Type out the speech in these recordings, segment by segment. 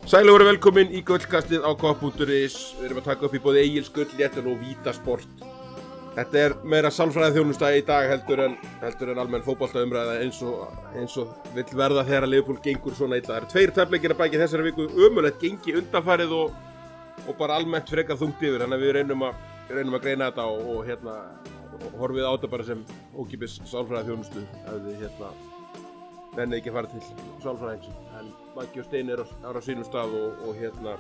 Sæl og velkomin í gullkastið á Kopp.is. Við erum að taka upp í bóði Egils Gull, Léttöl og Vítasport. Þetta meira sálfræði þjónusta í dag heldur en almenn fótboltaumræða eins og vill verða þegar Liverpool gengur svona illa. Það eru 2 tafleikir að baki þessari viku, ömurlegt gengi undanfarið og bara almennt frekar þungt yfir. Þannig að við reynum að greina þetta og horfið á þetta bara sem ókipis sálfræði þjónustu. Ef þið nenni ekki að fara til sálfræðings. En Maggi og Steini eru á sínum stað og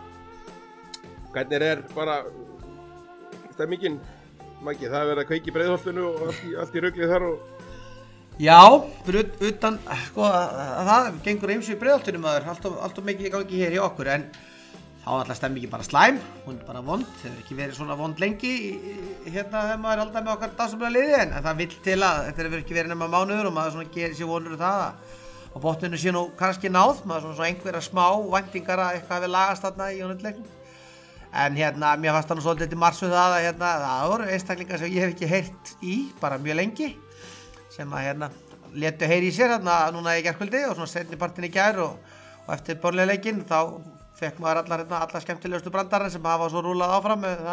hvernig bara stemmingin, Maggi? Það verið að kveiki Breiðholtinu og allt í ruglið þar og... Já, fyrir utan, það gengur eins og í Breiðholtinu maður, allt of mikið gangi hér hjá okkur, en þá alltaf stemmingin bara slæm, hún bara vond, það hefur ekki verið svona vond lengi þegar maður haldaði með okkar dagsamlega liði, en það vill til að þetta hefur ekki verið nema mánuður og maður svona gerir sér vonur það og botninu sé nú kannski náð, maður svona einhverja smá væntingar að eitthvað hefði lagast þarna í United-leiknum. En mér fannst það nú svolítið til margs það að það voru einstaklingar sem ég hef ekki heyrt í bara mjög lengi sem að létu heyri í sér núna í gærkvöldi og svona seinni partinn í gær og eftir Burnley-leikinn þá fekk maður allar skemmtilegustu brandarinn sem hafa svo rúlað áfram með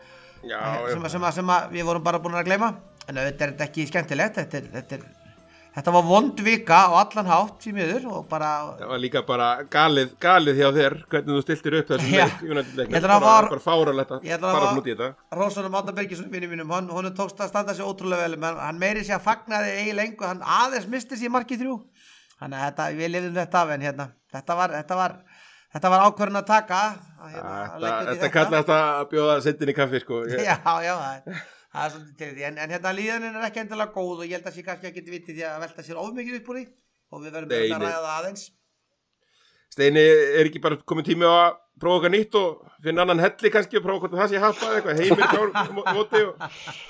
það sem við vorum bara búin að gleyma. En auðvitað er þetta ekki skemmtilegt, þetta var vond vika á allan hátt í miður og bara... Það var líka bara galið hjá þér, hvernig þú stiltir upp þessum United-leiknum. Bara fáránlegt að fara út í þetta. Rósunum Árna Birgisson, vinur mínum, honum tókst að standa sig ótrúlega vel, menn hann meiri sér að fagnaði eiginlega engu, hann aðeins misti sér markið 3. Þannig að við lifðum þetta af, en þetta var ákvörðun að taka. Þetta kallast að bjóða sendin í kaffi, sko. Já, það er svolítið til því, en líðanin er ekki endilega góð og ég held að sé kannski að geti vitið því að velta sér of mikið upp úr því og við verðum að ræða það aðeins. Steini, er ekki bara komin tími á að prófa okkar nýtt og finna annan helli kannski og prófa hvort það sé hafpað eitthvað, Heimir kjár móti og...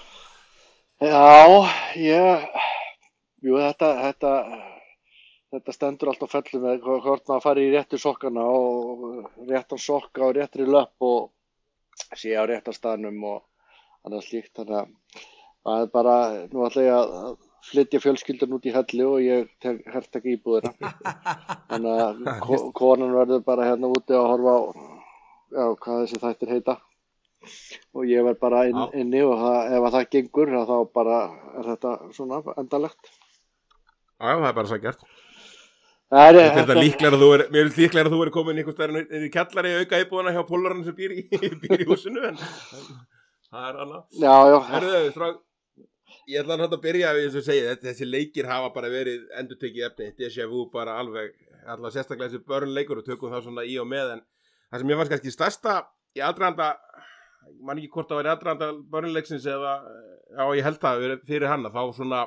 Já, jú, þetta stendur allt á fellu með hvort maður fari í réttu sokkana og réttan sokka og réttri löpp og sé á réttan staðnum og annað slíkt, þannig að það er bara, nú ætla ég að flytja fjölskyldan út í helli og ég hertaka íbúðina. Þannig að konan verður bara úti að horfa á hvað þessi þættir heita og ég verð bara inni og ef það gengur þá bara er þetta svona endalegt. Já, það er bara svo gert. Mér finnst líklega að þú verður komin einhvers staðar inn í kjallari auka íbúðina hjá Pólarinn sem býr í húsinu, en... Það er annað. Já. Ég ætla að byrja við að segja þessi leikir hafa bara verið endurtekið efni, déjà vu bara alveg sérstaklega þessi Burnley-leikur og tökum það svona í og með, en það sem ég fannst kannski stærsta í aðdraganda, ég man ekki hvort það væri aðdraganda Burnley-leiksins eða ég held það fyrir hann að þá svona,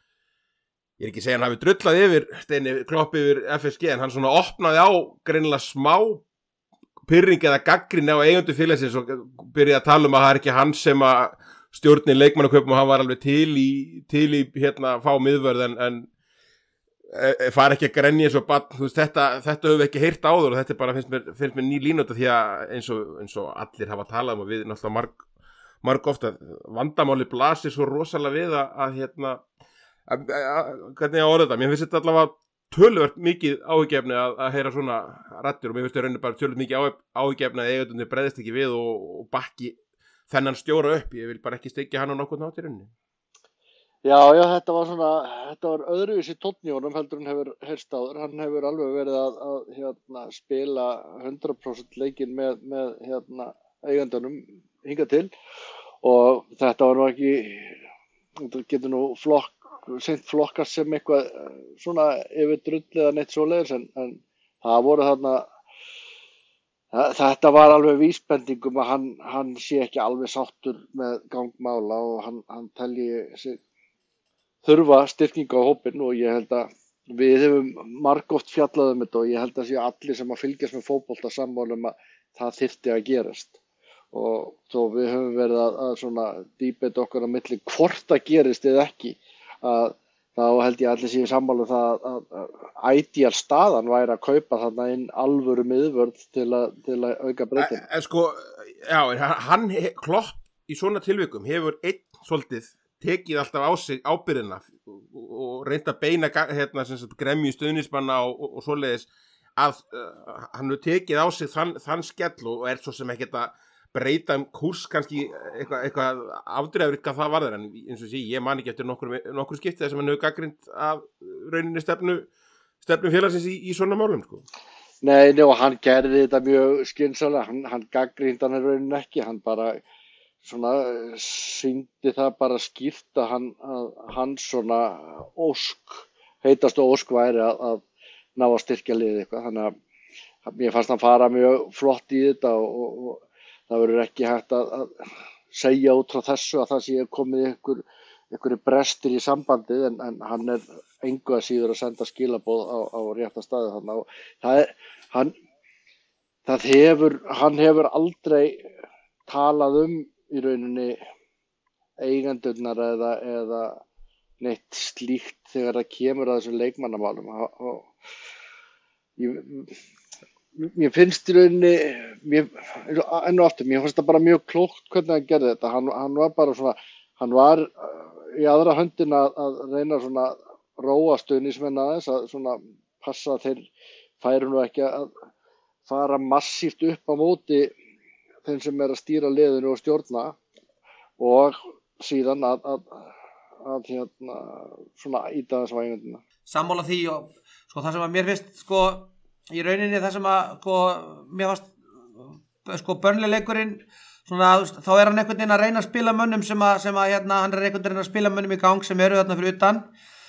ég er ekki að segja hann hafi drullað yfir Steini Klopp yfir FSG, en hann svona opnaði á greinilega smá pyrring eða gagnrýni á eigendur félagsins og byrjaði að tala um að það er ekki hann sem að stjórnin leikmannakaupum og hann var alveg til í fá miðvörð en fara ekki að grenja eins og barn, þú veist, þetta höfum við ekki heyrt áður og þetta bara finnst mér ný línúta því að eins og allir hafa talað um og við náttúrulega marg ofta vandamáli blasir svo rosalega við að hvernig ég orða þetta, mér finnst þetta allavega töluvert mikið áhyggefni að heyra svona raddir og mér finnst það bara töluvert mikið áhyggefni að eigendurnir bregðist ekki við og bakki þennan stjóra upp. Ég vil bara ekki steikja hann á nokkurn hátt í rauninni. Já, þetta var öðruvísi tónn í honum heldur hann hefur heyrst áður. Hann hefur alveg verið að spila 100% leikinn með eigendunum hingað til og þetta var nú ekki, þetta getur nú seint flokkast sem eitthvað svona yfir drull eða neitt svoleiðis en það voru þarna þetta var alveg vísbending að hann sé ekki alveg sáttur með gangmála og hann telji sig þurfa styrkingu á hópinn og ég held að við hefum margoft fjallað þetta og ég held að sé allir sem að fylgjast með fótbolta sammála að það þyrfti að gerast og þó við höfum verið að svona dýbeta okkar á milli hvort það gerist eða ekki að þá held ég allir séu sammála það að ideal staðan væri að kaupa þarna inn alvöru miðvörð til að auka breytina. Sko, hann Klopp í svona tilvikum hefur einn svolítið tekið alltaf á sig ábyrgðina og reynt að beina gremju stuðningsmanna og svoleiðis að hann hefur tekið á sig þann skell og svo sem ekkert að breyta kúrs kannski eitthvað afdrifavert hvað það varðar, en eins og sé, ég man ekki eftir nokkur skipti þess að hann hefur gagnrýnt af rauninni stefnu félagsins í svona málum, sko. Nei, og hann gerði þetta mjög skynsamlega, hann gagnrýndi hann í rauninni ekki, hann bara svona sýndi það bara skýrt að hann svona heitastu ósk væri að ná að styrkja liðið eitthvað, þannig að mér fannst hann fara mjög flott í þetta og það verður ekki hægt að segja út frá þessu að það sé komið einhverju brestir í sambandið en hann engu að síður að senda skilaboð á rétta staði þannig að hann hefur aldrei talað í rauninni eigendurnar eða neitt slíkt þegar það kemur að þessum leikmannamálum og mér finnst í rauninni enn og aftur, mér finnst það bara mjög klókt hvernig hann gerði þetta, hann var bara svona, hann var í aðra höndina að reyna svona róa stuðningsmenn aðeins að svona passa að þeir færu nú ekki að fara massíft upp á móti þeim sem að stýra liðinu og stjórna og síðan að svona íta þess vægundina. Sammála því og sko það sem að mér finnst sko í rauninni það sem að sko mér fannst sko Burnley-leikurinn svona þá hann einhvern veginn að reyna að spila mönnum sem að hann einhvern veginn að spila mönnum í gang sem eru þarna fyrir utan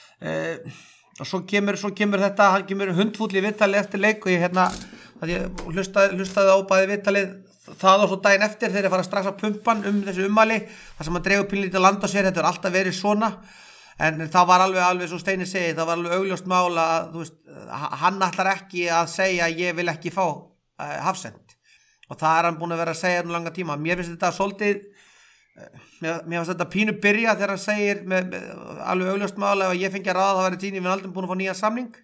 og svo kemur þetta, hann kemur hundfúll í viðtali eftir leik og ég hlustaði á bæði viðtalið það og svo daginn eftir þegar ég fara strax að pumpan þessu ummæli þar sem hann dregur pínlítið að landa sér, þetta er alltaf verið svona en það var alveg svo Steini segi, það var alveg augljóst mál að þú veist, hann ætlar ekki að segja ég vil ekki fá Hafsend og það hann búin að vera að segja nú langa tíma. Mér finnst þetta svolítið mér finnst þetta pínu byrja þegar hann segir með alveg augljóst mál ef ég fengi að ráða það væri tíni við aldrei búin að fá nýja samning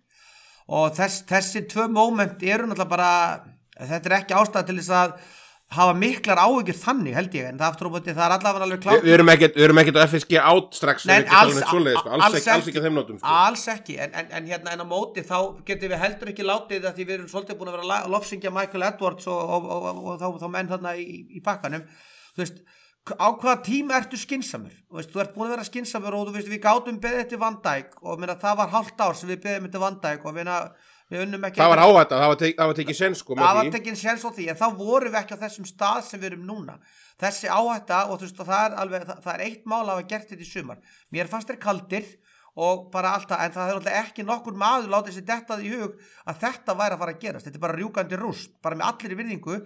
og þessi tvö moment eru náttúrulega bara þetta ekki ástæða til þess að hafa miklar áhyggjur þannig held ég en það aftur á móti það allavega alveg klárt. Við erum ekkert á FSG átt strax alls ekki á þeim nótum sko. Alls ekki en á móti þá getum við heldur ekki látið að því við erum svolítið búin að vera að lofsyngja Michael Edwards og þá menn þarna í pakkanum þú veist á hvaða tíma ertu skynsamur þú ert búin að vera skynsamur og þú veist við gátum beðið eftir Van Dijk og það var hálft ár sem við beðum eftir Van Dijk og við unnum ekki það var áhætta, það var tekið séns sko það var tekið séns á því en þá vorum við ekki á þessum stað sem við erum núna þessi áhætta og þú veist og það er eitt mál að hafa gert þetta í sumar mér fannst þeir kaldir og bara alltaf en það er alltaf ekki nokkur maður látið sér dettað í hug að þetta væri að fara að gerast þetta er bara rjúkandi rúst, bara með allir í virðingu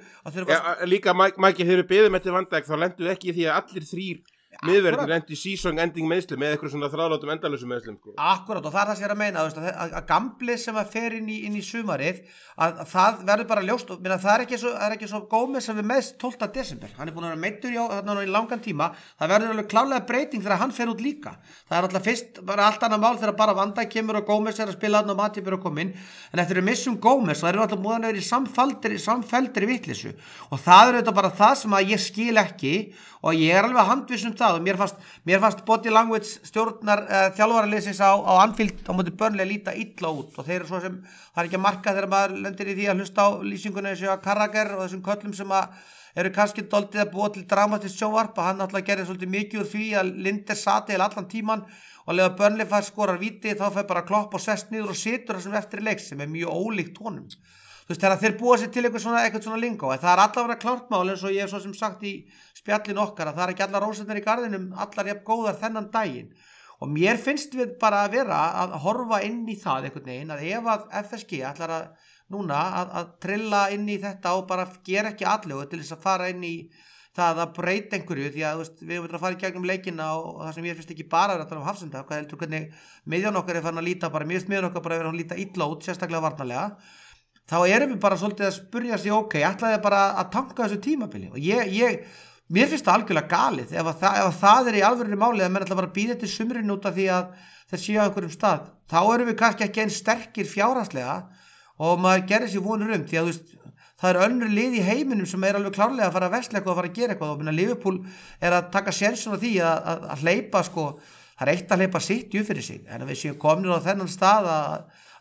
líka Mæki þegar við beðum eftir Van Dijk þá lendu ekki í því að allir þrír miðverðir endi season ending meðslum með eitthvað svona þrálátum endalausum meðslum sko. Akkurat og það er það sem ég er að meina að gamblið sem að fer inn í sumarið að það verður bara ljóst og það er ekki svo Gómez sem við meðst 12. desember hann er búin að vera meiddur í langan tíma það verður alveg klálega breyting þegar hann fer út líka það er alltaf fyrst bara allt annað mál þegar bara Van Dijk kemur og Gómez er að spila og Matip er að koma inn en eftir að missum Gómez það eru alltaf múðan að vera í samfelldri vitleysu og það er auðvitað bara það sem að ég skil ekki og ég er alveg að handviss það og mér fannst body language stjórnar þjálfaraliðsins á Anfield á móti Burnley líta illa út og þeir eru svo sem það er ekki að marka þegar maður lendir í því að hlusta á lýsinguna þessu að Carragher og þessum köllum sem eru kannski dálítið að búa til dramatist sjónvarp og hann alltaf gerði svolítið mikið úr því að Linde sati allan tíman og að lega Burnley fær skorar víti þá fer bara Klopp og sest niður og situr þessum eftir leik sem er mjög ólíkt honum þú veist þegar þeir búa sér til eitthvað svona lingó en það er allavega klárt mál eins og ég hef svo sem sagt í spjallin okkar að það er ekki allar rósendar í garðinum allar jafn góðar þennan daginn og mér finnst við bara að vera að horfa inn í það einhvern veginn að ef að FSG ætlar að núna að trilla inn í þetta og bara gera ekki allegu til þess að fara inn í það að breyta einhverju því að veist, við erum að fara í gegnum leikina og það sem ég finnst ekki bara að tala um Hafsenda hvað heldur hvernig miðjan okkar er farin að líta bara miðjan okkar bara er að líta illa út sérstaklega varnarlega þá erum við bara svolítið að spurja sig ok, ætlaði bara að tanka þessu tímabili og mér finnst það algjörlega galið ef það er í alvörinu málið að menn ætla bara að býða til sumrin út af því að þeir séu á einhverjum stað þá erum við kannski ekki eins sterkir fjárhagslega og maður gerir sér vonur því að veist, það er önnur lið í heiminum sem er alveg klárlega að fara að versla eitthvað og fara að gera eitthvað og minna Liverpool er að taka sénsinn á því að hleypa sko, það er eitt að hleypa sitt fyrir sig en við séum komin á þennan stað að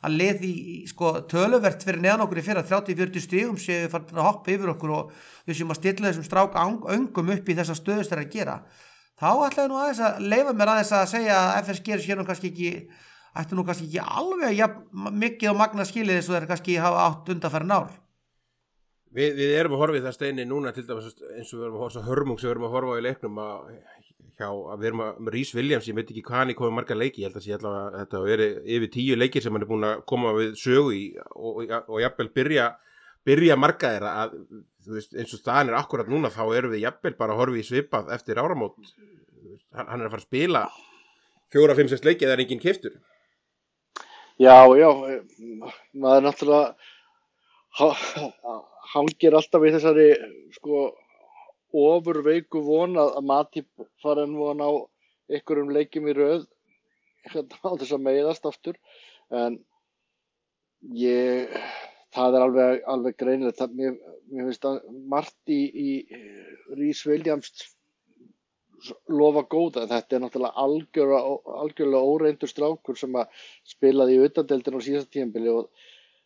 að lið í sko töluvert fyrir neðan okkur í fyrra 30-40 stigum séu farin að hoppa yfir okkur og við séum að stilla þessum strák öngum upp í þessa stöðu sem þeir að gera. Þá ætla ég nú aðeins að leyfa mér aðeins að segja að FSG sé nú kannski ekki alveg mikið á magna skilið eins og þeir kannski hafa átt undanfarin ár. Við erum að horfa í það Steini núna til dæmis eins og við erum að horfa svo hörmung sem við erum að horfa á í leiknum að við erum að Rhys Williams, ég veit ekki hvað hann komið marga leiki, ég held að sé allavega þetta verið yfir 10 leikir sem hann búin að koma við sögu í og jafnvel byrja marga þeirra að þú veist eins og staðan akkurat núna þá erum við jafnvel bara að horfa í svipað eftir áramót. Hann að fara að spila 4-5-6 leiki eða enginn keyptur. Já, maður náttúrulega hangir alltaf í þessari sko ofurveiku von að Matip fara en von á einhverjum leikjum í röð á þess að meiðast aftur en það er alveg greinilegt mér finnst að margt í Rhys Williams lofa góða, þetta er náttúrulega algjörlega óreyndur strákur sem að spilaði í utandeildinni á síðasta tímabili og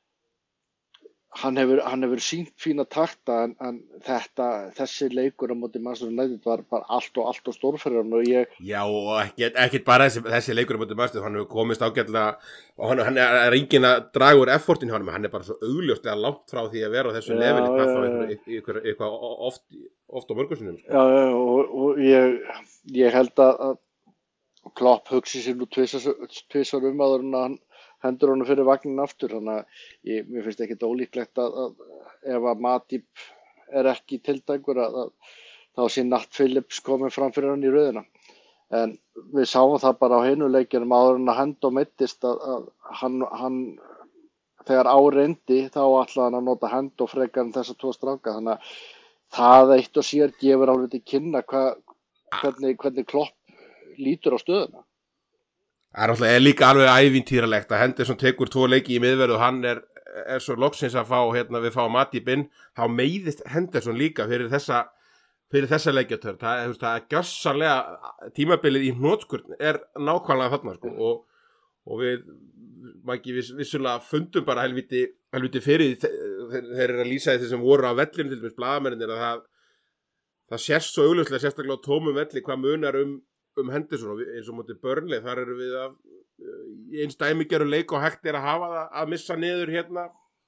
hann hefur sýnt fína takta en þessi leikur á móti Manchester United var bara allt og stór fyrir hann og Já og ekkert bara þessi leikur á móti Manchester, hann hefur komist ágætlega og hann er enginn að draga úr effortin hjá hann er bara svo augljóslega langt frá því að vera á þessu leveli hvað þá eitthvað oft á mörgursunum Já og ég held að Klopp hugsi sér nú tvisvar áður en hann hendur honum fyrir vagnin aftur þannig að mér finnst ekkert ólíklegt að ef að Matip er ekki tiltækur að þá sé Nat Phillips komið fram fyrir hann í röðina en við sáum það bara á hinu leikjunum áður en að Hendo meiddist að hann þegar reyndi þá ætlaði hann að nota Hendo frekar en þessa tvo stráka þannig að það eitt og sér gefur alveg til kynna hvernig Klopp lítur á stöðuna. Það er líka alveg ævintýralegt að Henderson tekur 2 leiki í miðverðu og hann er svo loksins að fá við fáum Matip inn, þá meiðist Henderson líka fyrir þessa leikjatörn. Það er gjörsamlega tímabilið í hnotskurn er nákvæmlega þarna sko og við vissulega fundum bara helviti fyrir þeir eru að lýsa því sem voru á vellinu til dæmis blaðamennir að það sést svo augljóslega sérstaklega á tómum velli hvað munar um Henderson og eins og móti Burnley þar eru við að eins dæmigerðu leik og hægt að hafa það að missa niður hérna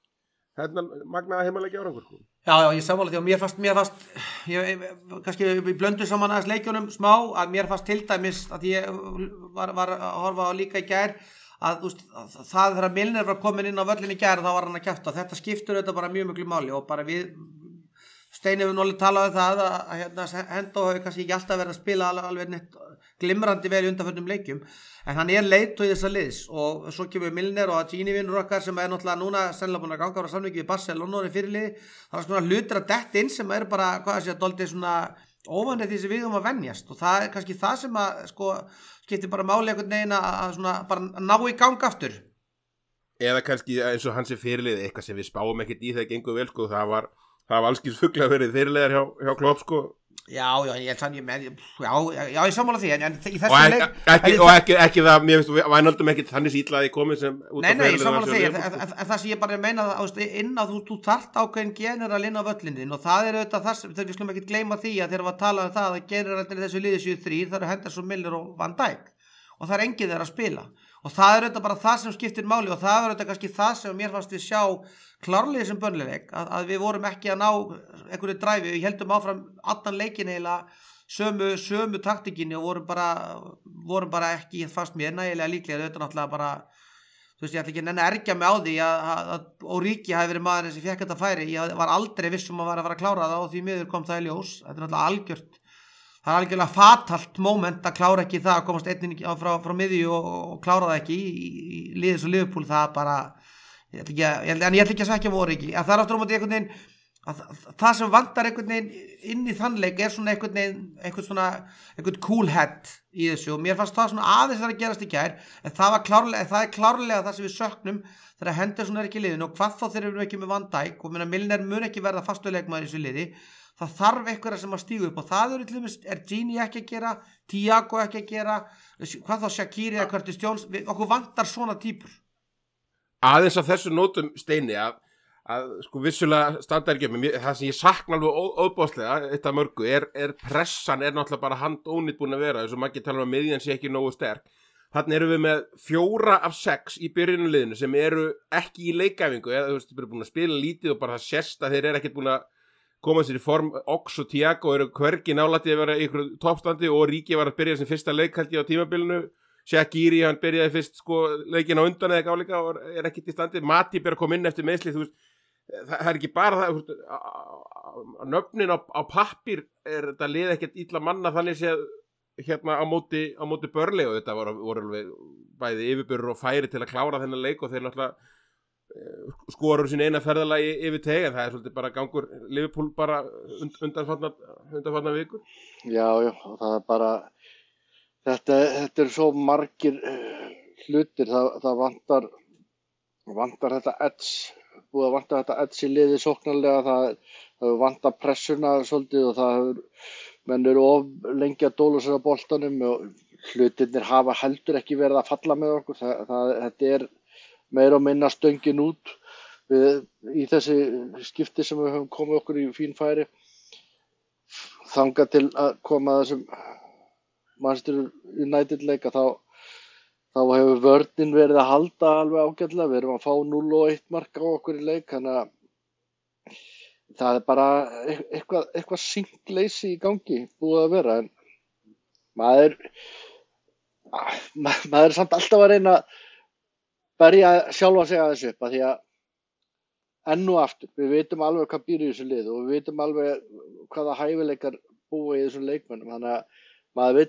magnaða heimaleiki árangur. Já, ég sammála því og mér fannst ég kannski við blöndum saman aðeins leikjunum smá að mér fannst til dæmis að ég var að horfa á líka í gær að það þegar Milner var komin inn á völlin í gær þá var hann að kjafta þetta skiptur þetta bara mjög miklu máli og bara við Steini hefur náttúrulega talað um það að Hendo hefur kannski ekki alltaf verið að spila alveg neitt glimrandi vel í undanförnum leikjum en hann er leiðtogi þessa liðs og svo kemur Milner og Gini vinnur okkar sem er náttúrulega núna sennilega búin að ganga ára samningi við Barcelona í fyrirliði það er svona hlutir að detta inn sem er bara dálítið svona óvanlega því sem við að venjast og það er kannski það sem að skiptir bara máli einhvern veginn að svona bara ná í gang aftur eða kannski eins og hans fyrirliði eitthvað sem við spáum ekkert í það gengur vel það var allskins fugla verið fyrirliðar hjá Klopp Já, ég sammála því en í þessu leik og ekki það, mér finnst vænaldum ekki þannig sýtlaði komið sem út Nei, ég sammála því en það sem ég bara meina inn að þú þarft ákveðin general inn á völlinin og það er auðvitað það þegar við skulum ekki gleyma því að þegar við að tala um það að generalin þessu liði 7-3 það eru Henderson, Milner og Van Dijk og það er enginn þeirra að spila og það er auðvitað bara það sem skiptir máli og það er auðvitað kannski það sem mér fannst við sjá klárlega sem Burnley-leik að við vorum ekki að ná einhverju dræfi, við heldum áfram allan leikin eiginlega sömu taktikinni og vorum bara ekki fast mér nægilega líklega þetta náttúrulega bara ég ætla ekki að ergja mig á því að Origi hafi verið maðurinn sem fékk þetta færi ég var aldrei viss að fara að klára það og því miður kom það í ljós þetta er náttúrulega það er algjörlega fatalt moment að klára ekki það að komast einnig frá miðju og klára það ekki í liðis og Liverpool það bara ég ætla ekki að svekja Origi það er aftur á móti einhvern veginn það sem vantar einhvern veginn inn í þannleik er svona einhvern cool head í þessu og mér fannst það svona aðeins það að gerast í gær en það er klárlega það sem við söknum þegar Henderson er ekki í liðinu og hvað þá þeir eru ekki með Van Dijk og Milner mun ekki verða fastu leikmaður í þessu liði það þarf eitthvað sem að stígu upp og það er Gini ekki að gera Thiago ekki að gera hvað þá Shaqiri eða Curtis Jones okkur vantar svona típur aðeins af þessu nótum Steini að sko vissulega standardgjöfum, það sem ég sakna alveg óbáslega, eitt af mörgu, er pressan er náttúrulega bara handónýtt búin að vera, þess að maður tala um að miðjan sé ekki nógu sterk. Þannig erum við með 4 af 6 í byrjunuliðinu sem eru ekki í leikæfingu, eða þú veist, þeir eru búin að spila lítið og bara það sést að þeir eru ekkert búin að koma sér í form. Ox og Thiago eru hvergi nálætti að vera í ykkur toppstandi og Ríki var að byrja sem fyrsta leik held ég á tímabilinu. Shaqiri, hann byrjaði fyrst sko leikin á undan eða gáleika og er ekkert í standi. Matip er að koma inn eftir meiðsli, þú veist, það er ekki bara það, þú veist, nöfnin á pappír er þetta lið ekkert illa manna þannig séð hérna á móti Burnley og þetta voru alveg bæði yfirbörur og færi til að klára þennan leik og þeir náttúrulega skorur sín eina ferðalagi yfir teg en það er svolítið bara gangur Liverpool bara undanfarnar vikur. Já, og það er bara þetta er svo margir hlutir, það vantar þetta búið að vanta þetta edge í liði sóknarlega, það vantar pressuna svolítið og það hefur menn eru of lengi að dóla sér á boltanum og hlutirnir hafa heldur ekki verið að falla með okkur. Þetta er meira og minna stöngin út í þessi skipti sem við höfum komið okkur í fín færi. Þangað til að koma þessum Manchester United leika þá hefur vörnin verið að halda alveg ágætlega. Við erum að fá 0-1 mark á okkur í leik, þannig að það er bara eitthvað sinkleysi í gangi búið að vera en maður er samt alltaf að reyna að berja sjálfa sig aðeins upp að því að enn og aftur, við vitum alveg hvað býr í þessu lið og við vitum alveg hvaða hæfileikar búa í þessum leikmönnum, þannig að maður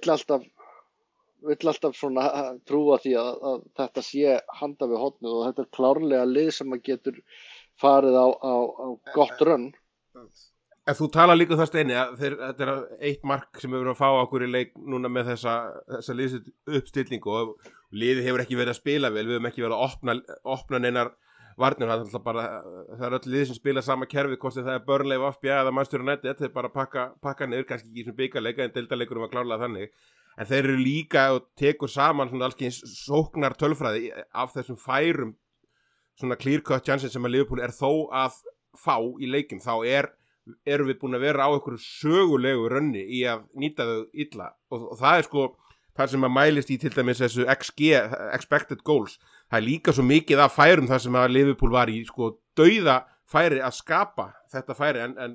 vill alltaf svona trúa því að þetta sé handa við hornið og þetta er klárlega lið sem að getur farið á gott rönn. En þú talar líka það Steini að þetta er eitt mark sem við verðum að fá okkur í leik núna með þessa liðsett uppstillingu og liðið hefur ekki verið að spila vel, við hefum ekki verið að opna neinar varnir, það er öll lið sem spila sama kerfi, hvort það er Burnley, VfB eða Manchester United, þeir bara pakka niður, kannski ekki sem bikarleika en deildarleikurum var klárlega þannig, en þeir eru líka og tekur saman svona alls sóknar tölfræði af þessum færum svona clear cut chances sem að Liverpool er þó að fá í leikum, þá erum við búin að vera á einhverju sögulegu rönni í að nýta þau illa og það er sko það sem að mælist í til dæmis þessu XG, expected goals, það er líka svo mikið af færum þar sem að Liverpool var í sko dauða færi að skapa þetta færi en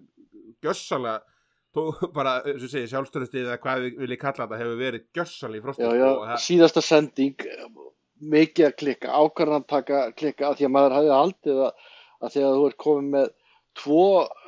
gjössalega bara, eins og segja, sjálfstörðustið eða hvað við viljum kalla þetta hefur verið gjössalega í frostið. Já, síðasta sending mikið að klikka, ákvarðan að taka klikka að því að maður hefði haldið að þegar þú ert komið með 2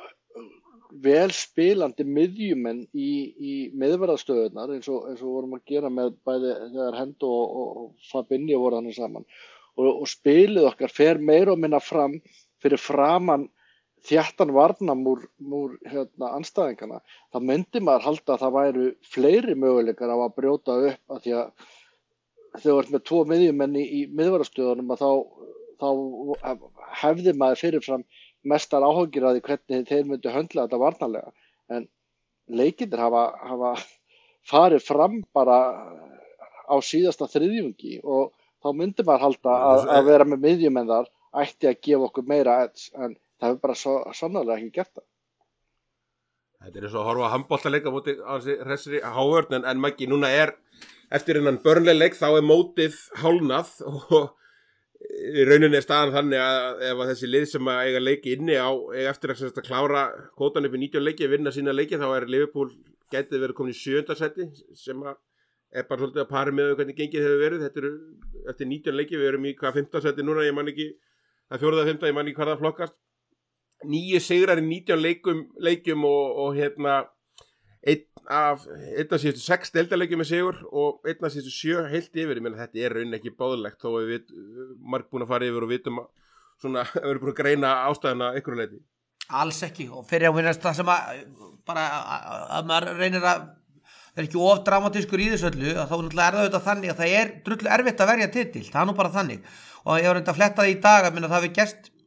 vel spilandi miðjumenn í miðverðarstöðunar eins og vorum að gera með bæði þegar Hendo og Fabinho voru hann saman og spilið okkar fer meira og minna fram fyrir framan þjættan varnamúr andstæðingana, þá myndi maður halda að það væru fleiri möguleikar á að brjóta upp að því að þegar þú ert með 2 miðjumenn í miðvarastöðunum að þá hefði maður fyrirfram mestar áhyggjur að því hvernig þeir myndu höndla þetta varnarlega en leikindir hafa farið fram bara á síðasta þriðjungi og þá myndi maður halda að vera með miðjumenn þar ætti að gefa okkur meira edge en það hefur bara sannarlega ekki gert það. Þetta er eins og að horfa að handboltaleika móti á þessi hressri hávörn en Maggi, núna eftir innan Burnley leik þá mótið hálnað og í rauninni staðan þannig að ef að þessi lið sem að eiga leiki inni eiga eftir að klára kvótan upp í 19 leiki, vinna sína leiki, þá Liverpool gætið verið komin í 7. seti sem að bara svolítið að pari með hvernig gengið hefur verið. Þetta eru eftir 19 leiki, við erum í 5. seti núna, ég man ekki, það 4. eða 5, ég man ekki hvað það flokkast. 9 sigrar í 19 leikjum og einn af síðustu 6 deildarleikjum með sigur og einn af síðustu 7 heilt yfir. Ég meina þetta raunin ekki báðlegt þó að við marg búin að fara yfir og vitum að svona við erum búin að greina ástæðuna einhverju leiti. Alls ekki og fyrir að vinast það sem að bara að maður reynir að vera ekki of dramatískur í þessu öllu að þá náttúrulega það auðvitað þannig að það drullu erfitt að verja titil, það nú bara þannig og ég var reynd að fletta það í dag að minna það við gerst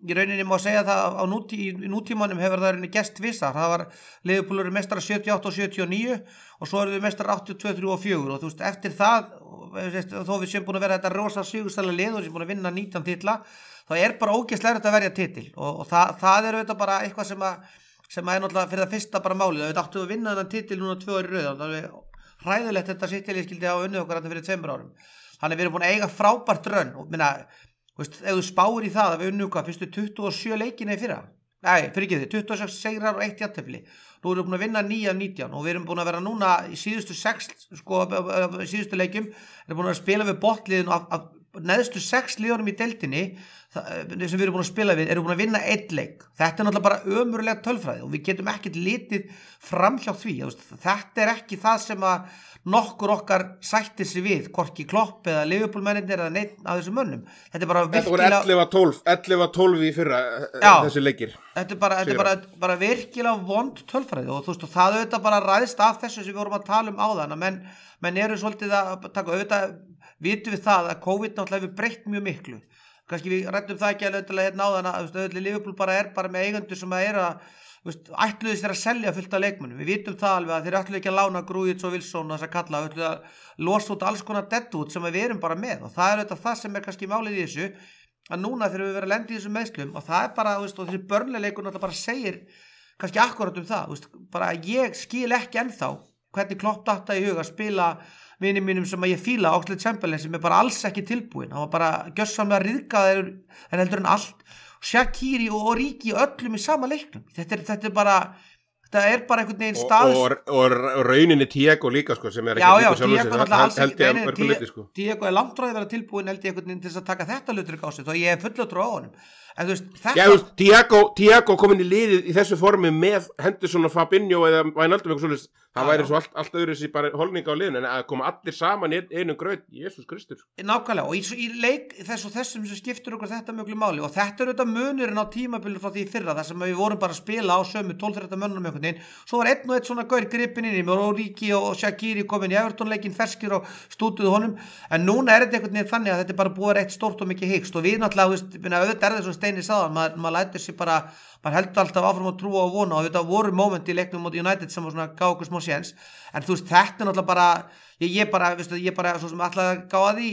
í rauninni má segja það á í nútímanum hefur það rauninni gerst tvisvar. Það var Liverpool eru meistarar 78 og 79 og svo eru þau meistarar 82, 3 og 4 og þú veist eftir það, þó við séum búin að vera þetta rosa sigurstæla lið og séum búin að vinna 19 titla, þá bara ógeðslega erfitt að verja titil og það þetta bara eitthvað sem náttúrulega fyrir það fyrsta bara málið. Við áttum að vinna þennan titil núna 2 ári í röð, það er hræðilegt þetta City-lið skildi hafa unnið okkur þarna fyrir 2 árum. Þannig við erum búin að eiga frábært rönn og minna, veist, ef þú spáir í það að við unnum fyrstu 27 leikina í fyrra. Nei, fyrir ekki þið, 26 sigrar og 1 jafntefli. Nú erum við búin að vinna 9 af 19 og við erum búin að vera núna í síðustu leikjum, erum búin að spila við botliðin af neðstu 6 liðunum í deildinni sem við erum búin að spila við, erum búin að vinna 1 leik. Þetta náttúrulega bara ömurlega tölfræði og við getum ekkert litið framhjá því. Þetta ekki það sem að nokkur okkar sættir sig við, hvorki Klopp eða Liverpool-mennirnir eða neitt af þessum mönnum. Þetta bara virkilega... Þetta voru 11-12 í fyrra, þessi leikir. Þetta bara virkilega vond tölfræði og þú veist, og það auðvitað bara ræðst af þessu sem við vorum að tala áðan, að menn eru svolítið að taka, auðvitað vitum við það að COVID náttúrulega hefur breytt mjög miklu. Kannski við ræddum það ekki alveg hérna áðan að auðvitað Liverpool bara með eigendur sem ætluðu sér að selja fullt af leikmönnum. Við vitum það alveg að þeir ætluðu ekki að lána Grujic og Wilson og þess að kalla, ætluðu að losa út alls konar deadwood sem við erum bara með og það auðvitað það sem kannski málið í þessu, að núna þegar við verðum að lenda í þessum meiðslum og það bara, og þessi Burnley-leikur náttúrulega bara segir kannski akkurat það, bara ég skil ekki ennþá hvernig Klopp datta í huga að spila vinum mínum sem að ég fíla, Oxlade-Chamberlain sem bara alls ekki tilbúin, hann var bara gjörsamlega ryðgaður en heldur en allt, Shaqiri og Origi öllum í sama leiknum. Þetta bara einhvern veginn staðis og rauninni Thiago líka sem ekki líka sjálfur sér. Thiago langt frá því að vera tilbúin held ég einhvern veginn til að taka þetta hlutverk á sig og ég fullur á honum. En þú veist, Thiago komin í liðið í þessu formi með Henderson og Fabinho eða Wijnaldum eitthvað svolítið, það væri svo allt öðru sér bara holninga á liðinu en að koma allir saman í einum graut, Jesús Kristur. Nákvæmlega, og í leik þessum sem skiptur okkur þetta mjög máli og þetta þetta munurinn á tímabilinu frá því fyrra þar sem við vorum bara að spila á sömu 12-13 mönnunum einhvern veginn, svo var einn og einn svona gaur gripinn inn í mér og Origi og Shaqiri komin í Everton-leikinn ferskir og stútuðu honum, en núna þetta einhvern veginn þannig að þetta bara búið eitt stórt og mikið hikst og við náttúrulega, auðvitað það Steini sagðan, maður lætur sér bara, maður heldur alltaf áfram að trúa og vona og þetta voru moment í leiknum mot United sem var svona gá okkur smá séns, en þú veist þetta náttúrulega bara, ég bara svo sem alltaf að gá að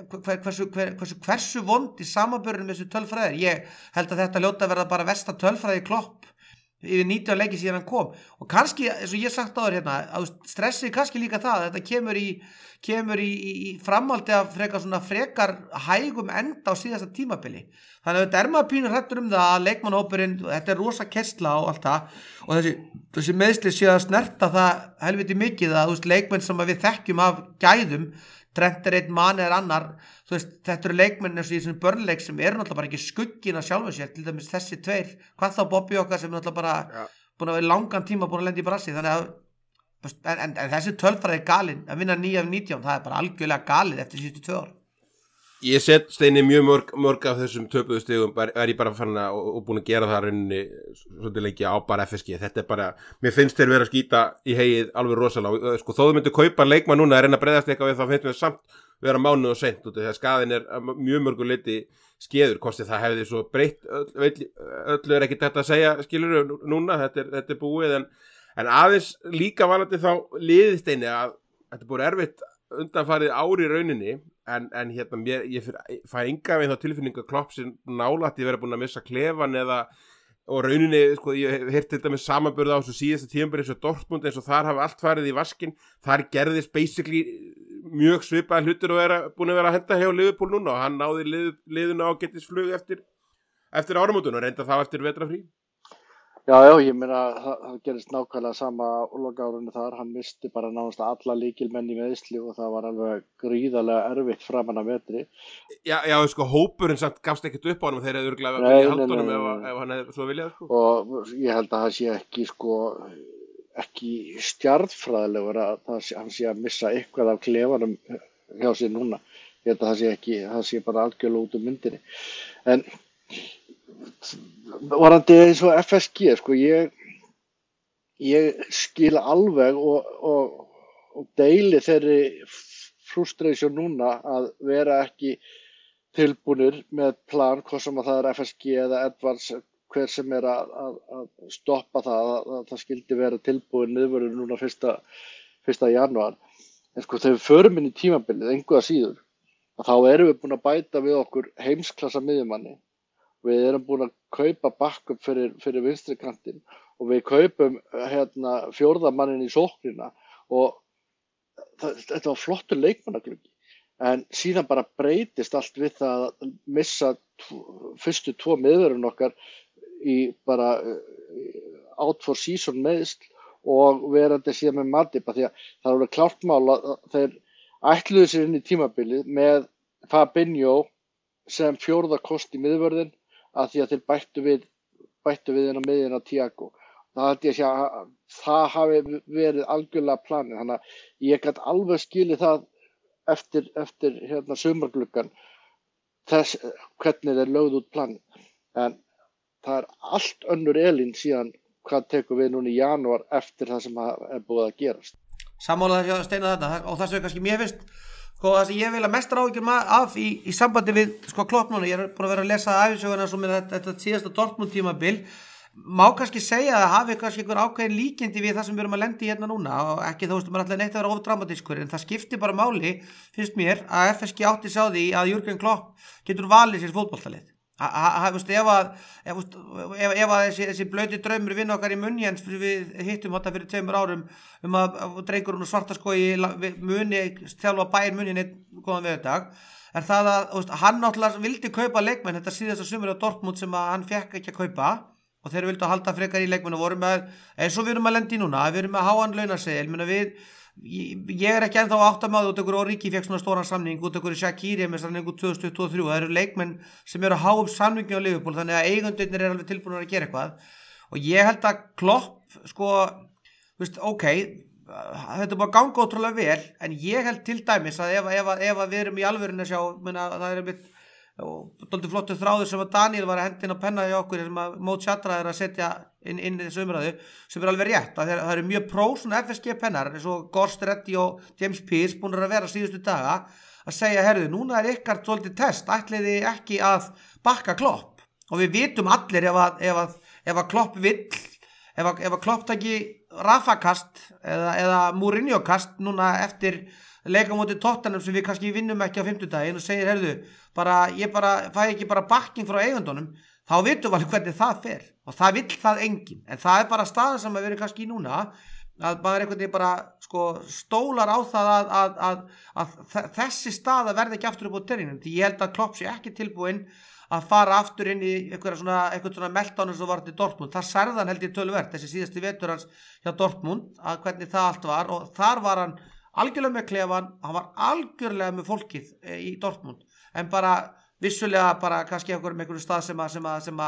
því hversu vond í samanburðinum með þessu tölfræðir, ég held að þetta hljóta að verða bara versta tölfræði Klopp yfir 90 leiki síðan hann kom og kannski, eins og ég sagt áður hérna, stressið kannski líka það, þetta kemur í framhaldi af frekar hægum enda á síðasta tímabili. Þannig að þetta maður pínur hrættur það að leikmannhópurinn, þetta rosa keyrsla og allt það og þessi meiðsli sé að snerta það helviti mikið að leikmenn sem við þekkjum af gæðum, Trent einn, Mane annar, þú veist, þetta eru leikmenn eins og í þessum Burnley sem eru náttúrulega bara ekki skuggin að sjálfu sér, til dæmis þessi 2, hvað þá Bobby okkar sem náttúrulega bara búin að vera langan tíma búin að lenda í brassi, þannig að en þessi tölfræði galinn að vinna 9 af 19, það bara algjörlega galið eftir síðustu 2 ár. Ég set Steini mjög mörg af þessum töpuðu stigum, ég bara fann og búin að gera það rauninni svolítið lengi á bara FSG, þetta bara, mér finnst þeir vera að skýta í hegið alveg rosalega, þó þú myndir kaupa leikmann núna að reyna að bregðast eitthvað við þá finnst við samt vera mánuð og seint, þegar skaðin mjög mörgu leiti skeður, kosti það hefði svo breytt, öllu ekki þetta að segja, skilur núna, þetta er búið, en aðeins líka valandi þá liðið Steini að þetta búið erfitt undanfarið ári í rauninni, en hérna ég fæ enga við þá tilfinningu að Klopp sem nálætti vera búin að missa klefan og rauninni, ég hef heyrt þetta með samanburð á þessu síðasta tímabili eins og Dortmund eins og þar hafa allt farið í vaskinn, þar gerðist basically mjög svipaði hlutur og búin að vera að henda hjá Liverpool núna og hann náði liðuna á getisflug eftir áramótun og reynda þá eftir vetrafrí. Já, ég meina það gerist nákvæmlega sama á lokaárunni þar, hann misti bara nánast alla lykilmenn í meiðsli og það var alveg gríðarlega erfitt framan af vetri. Já, hópurinn samt gafst ekkert upp á hann og þeir hefðu örugglega verið í haldunum ef hann hefði svo viljað. Og ég held að það sé ekki stjarnfræðilegur að hann sé að missa eitthvað af klefanum hjá sér núna. Ég held að það sé bara algjörlega út myndinni. En varandi eins og FSG, ég skil alveg og deili þeirri frustration núna að vera ekki tilbúnir með plan, hvort sem að það FSG eða Edwards, hver sem að stoppa það, að það skildi vera tilbúin niðurvörður núna 1. janúar. En sko þegar við förum inn í tímabilið, engu að síður, að þá erum við búin að bæta við okkur heimsklassa miðjumanni. Við erum búin að kaupa backup fyrir vinstri kantinn og við kaupum fjórða mannin í sóknina og þetta var flottur leikmannagluggi. En síðan bara breytist allt við það að missa fyrstu 2 miðvörðurinn okkar í bara out for season meiðsl og verandi síðan með Matipa, því að það er alveg klárt mál að þeir ætluðu sér inn í tímabilið með Fabinho sem 4. kost í miðvörðin að því að þeir bættu við inn á miðjuna Thiago. Það held ég að það hafi verið algjörlega planið, þannig að ég gat alveg skilið það eftir sumargluggan þess hvernig þeir lögðu út planið. En það er allt önnur Elín síðan hvað tekur við núna í janúar eftir það sem er búið að gerast. Sammála þess að steina þetta og það sem kannski mér finnst sko það sem ég vil að mestra áhyggjum af í sambandi við sko Klopp núna, ég er búin að vera að lesa ævisöguna svo með þetta síðasta Dortmund tímabil, má kannski segja að það hafi kannski einhver ákveðin líkindi við það sem við erum að lenda í hérna núna og ekki þú veist maður alltaf neitt að vera ofdramatískur en það skiptir bara máli, finnst mér að FSG átti sá því að Jürgen Klopp getur valið sér fótboltalið. Ef þessi blauti draumur vinna okkar í munni en við hittum þetta fyrir 2 árum að drengurinn og Svartaskógi muni þjálfa Bayern München einn góðan veðurdag er það að hann náttúrulega vildi kaupa leikmenn þetta síðasta sumar á Dortmund sem að hann fekk ekki að kaupa og þeir vildu að halda frekar í leikmenn og voru með eins og við erum að lenda í núna við erum með háan launaseðil ég er ekki ennþá áttamáð út okkur Origi fekk svona stóran samning út okkur Shaqiri með samningu 2023 það eru leikmenn sem eru að há upp samningi á Liverpool þannig að eigendurnir eru alveg tilbúinir að gera eitthvað og ég held að Klopp sko, ok þetta er bara að ganga ótrúlega vel en ég held til dæmis að ef við erum í alvörinu að sjá það er einmitt dálítið flottur þráður sem að Daniel var að henda inn á penna hjá okkur sem að Mo Chadra er að setja inn í þessu umræðu sem er alveg rétt að það eru mjög svona FSG pennar eins og Gorst Reddy og James Pearce búin að vera síðustu daga að segja herðu núna er ykkar svolítið test ætliði ekki að bakka Klopp og við vitum allir ef að Klopp vill ef að Klopp taki Rafa-kast eða Mourinho-kast núna eftir leika móti Tottenham sem við kannski vinnum ekki á 50-daginn og segir herðu ég fæ ekki bara bakking frá eigendunum þá vitum við alveg hvernig það fer og það vill það enginn en það er bara staðan sem við erum kannski í núna að bara einhvern veginn bara sko stólar á það að þessi staða verði ekki aftur upp á terrinum því ég held að Klopp sé ekki tilbúinn að fara aftur inn í einhvern svona meltdown sem var til Dortmund það særði hann held ég töluvert þessi síðasti vetur hans hjá Dortmund að hvernig það allt var og þar var hann algjörlega með klefan, hann var algjörlega með fólkið í Dortmund en bara vissulega bara kannski með einhverju stað sem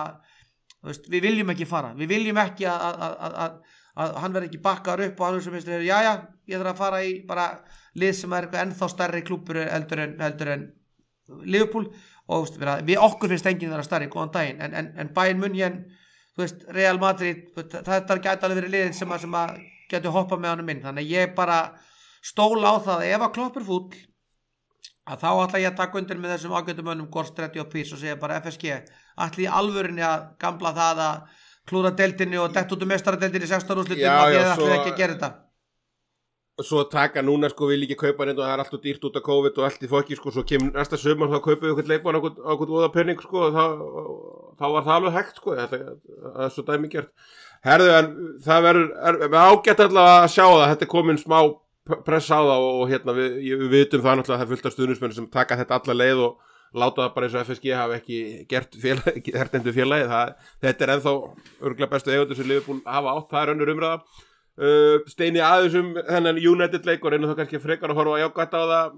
að við viljum ekki fara við viljum ekki að hann verði ekki bakkar upp og hann sem finnst ég þarf að fara í bara lið sem er ennþá stærri klúbbur heldur en Liverpool og við okkur finnst enginn vera stærri góðan daginn en Bayern München Real Madrid þetta gæti alveg verið liðin sem að getur hoppað með honum inn þannig ég bara stóla á það að ef að Klopp er fúll að þá ætla ég að taka undir með þessum ágætum mönnum Gorst Reddy og Pearce og segja bara FSG ætli í alvörinni að gamla það að klúra deildinni og dett út meistaradeildinni í 16 úrslitum að því að ætli ekki að gera þetta svo taka núna vil ekki kaupa neitt og það er alltaf dýrt út af COVID og allt í fokki svo kemur næsta sumar þá kaupum við eitthvað leikmann okkur óða penning og þá var það alveg hægt þetta er svo dæmi gert herðu en það verður ágætt allavega að sjá það þetta er komin smá press á það og við vitum það náttúrulega að það er fullt af stuðningsmenn sem taka þetta alla leið og láta það bara eins og FSG hafa ekki gert hertendu félagi þetta er ennþá örugglega bestu eigendur sem Liverpool hafa átt, það er önnur umræða Steini aðeins þennan United leik og reynir þá kannski frekar að horfa jákvætt á það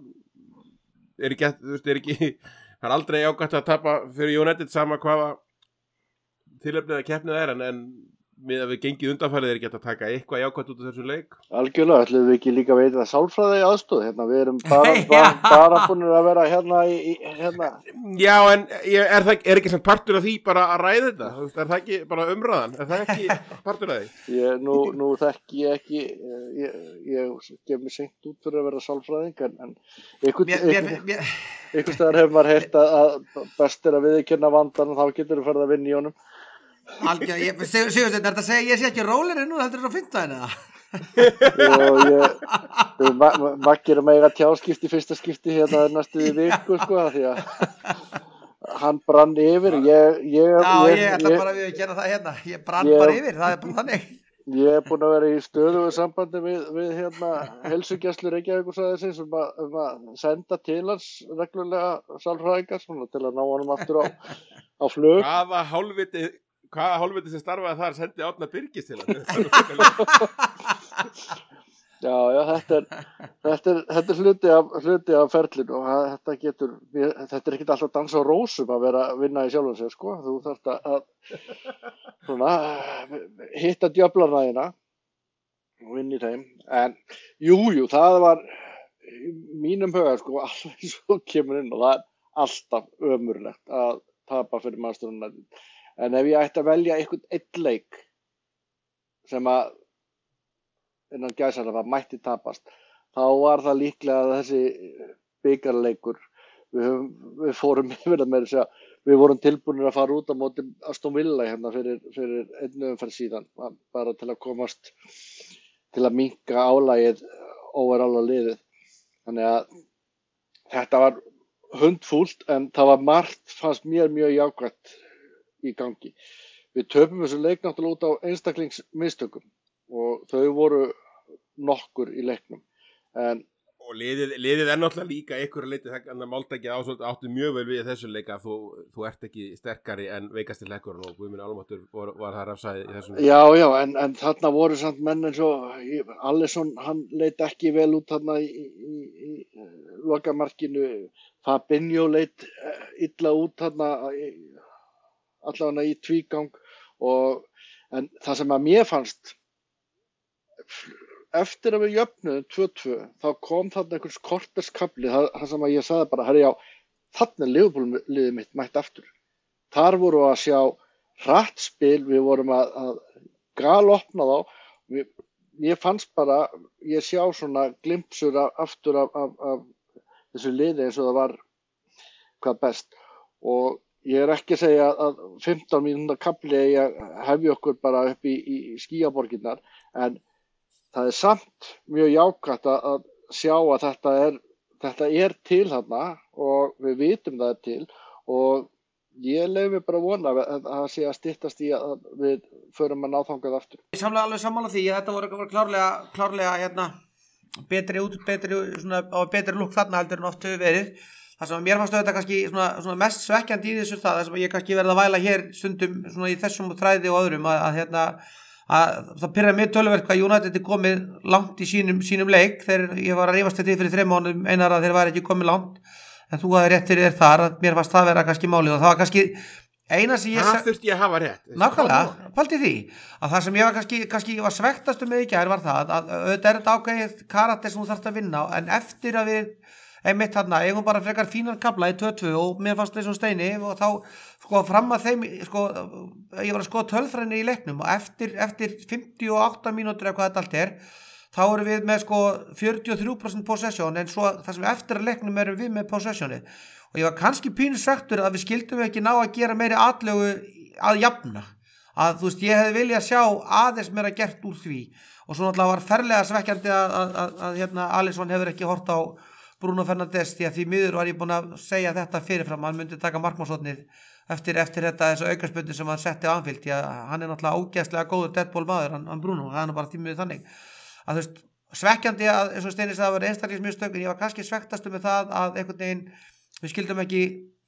það er aldrei jákvætt að tapa fyrir United sama hvaða tilefnið að keppnið er en með að við gengið undanfærið ekki að taka eitthvað jákvæmt út af þessum leik. Algjörlega, ætlum við ekki líka veita sálfræði aðstoð, við erum bara búin að vera hérna. Já, en er ekki samt partur af því bara að ræða þetta? Er það ekki bara umræðan? Er það ekki partur af því? Nú þekki ég ekki, ég gef mér seint út fyrir að vera sálfræðing, en einhvers staðar hefur maður heyrt að best að viðurkenna vandann og þá getur þú farið að vinna í honum. Algjörlega, Sigursteinn, er þetta að segja ég sé ekki rólegri nú heldur þú að finna henni það? Maggi að mega tjáskipti fyrsta skipti hérna næstu viku því að hann brann yfir. Ég ætla bara að gera það hérna, ég brann bara yfir, það bara þannig. Ég búin að vera í stöðugu sambandi við heilsugæslu Reykjavíkursvæðisins að senda til hans reglulega sálfræðingar til að ná honum aftur á flug. Hvaða hálfviti sem starfaði þar sendi Árna Birgis til hann? Já, þetta er hluti af ferlinu og þetta er ekki alltaf dans á rósum að vera að vinna í sjálfum sér, sko. Þú þarft að hitta djöflarna þína og vinna í þeim. En jú, það var í mínum huga, sko, alveg svo kemur inn og það er alltaf ömurlegt að tapa fyrir Manchester United. En ef ég ætti að velja einn leik sem að innan gæsar að það mætti tapast, þá var það líklega þessi bikarleikur. Við fórum yfir það með þess að við vorum tilbúinir að fara út á móti Aston Villa hérna fyrir einu umferð síðan, bara til að komast, til að minnka álagið overall á liðið. Þannig að þetta var hundfúlt, en það var margt, fannst mér mjög jákvætt í gangi. Við töpum þessu leik náttúrulega út á einstaklingsmistökum og þau voru nokkur í leiknum. Og liðið er náttúrulega líka einhverju leiti, þannig að Máltækið áttu mjög vel við þessu leik að þú ert ekki sterkari en veikasti leikurinn og Guðmund Almáttur var það rafsæði í þessum leik. Já, en þarna voru samt menn eins og Alisson, hann leit ekki vel út þarna í lokamarkinu. Fabinho leit illa út þarna allavega í tvígang en það sem að mér fannst eftir að við jöfnuðum 2-2 þá kom þarna einhvers korterskafli það sem að ég sagði bara, herri já, þarna er Liverpool-liðið mitt mætt aftur. Þar voru að sjá hratt spil, við vorum að galopna þá. Ég fannst bara, ég sjá svona glimpsur aftur af þessu liði eins og það var hvað best. Og ég er ekki að segja að 15 mínútna kafli hefja okkur bara upp í skýjaborginnar, en það er samt mjög jákvætt að sjá að þetta er til þarna og við vitum það er til og ég leyfi mig bara að vona að það sé að styttast í að við förum að ná þangað aftur. Ég samlega alveg sammála því að þetta voru klárlega hérna, betri lúk þarna heldur en oft hefur verið. Það sem mér fannst þetta kannski svona mest svekkjandi í þessu það sem ég kannski verið að væla hér stundum svona í þessum þræði og öðrum að það pyrraði mig töluvert hvað United er komið langt í sínum leik þegar ég var að rífast þetta fyrir 3 mánuðum einar að þeir væri ekki komið langt en þú hafði rétt fyrir þér þar að mér fannst það vera kannski málið og það var kannski eina sem ég þurfti ég að hafa rétt. Nákvæmlega, paldi því að það sem ég var kannski var svektastur með í gær var það að auðvitað er þetta ákveðið karakter sem þú þarft að vinna en eftir að við einmitt þarna, eigum bara frekar fínan kafla í 2-2 og mér fannst þessum Steini og þá sko fram að þeim sko, ég var að skoða tölfræðinni í leiknum og eftir 58 mínútur eða hvað þetta allt er þá erum við með sko 43% possession en svo það sem eftir að leiknum erum við með possessionið og ég var kannski pínu svektur að við skildum ekki ná að gera meiri atlögu að jafna að þú veist ég hefði viljað sjá aðeins meira gert úr því og svo náttúrulega var ferlega svekkjandi að hérna Alisson hefur ekki hort á Bruno Fernandes því að því miður var ég búin að segja þetta fyrirfram hann myndi taka markmannshornið eftir þetta þessu aukaspöndu sem hann setti á Anfield því að hann er náttúrulega ógeðslega góður deadball maður hann Bruno, það er bara því miður þannig að þú veist, svekkjandi að eins og Steini sagði að vera einstaklingsmistök en ég var kannski svekktastu með það að einhvern veginn við skildum ekki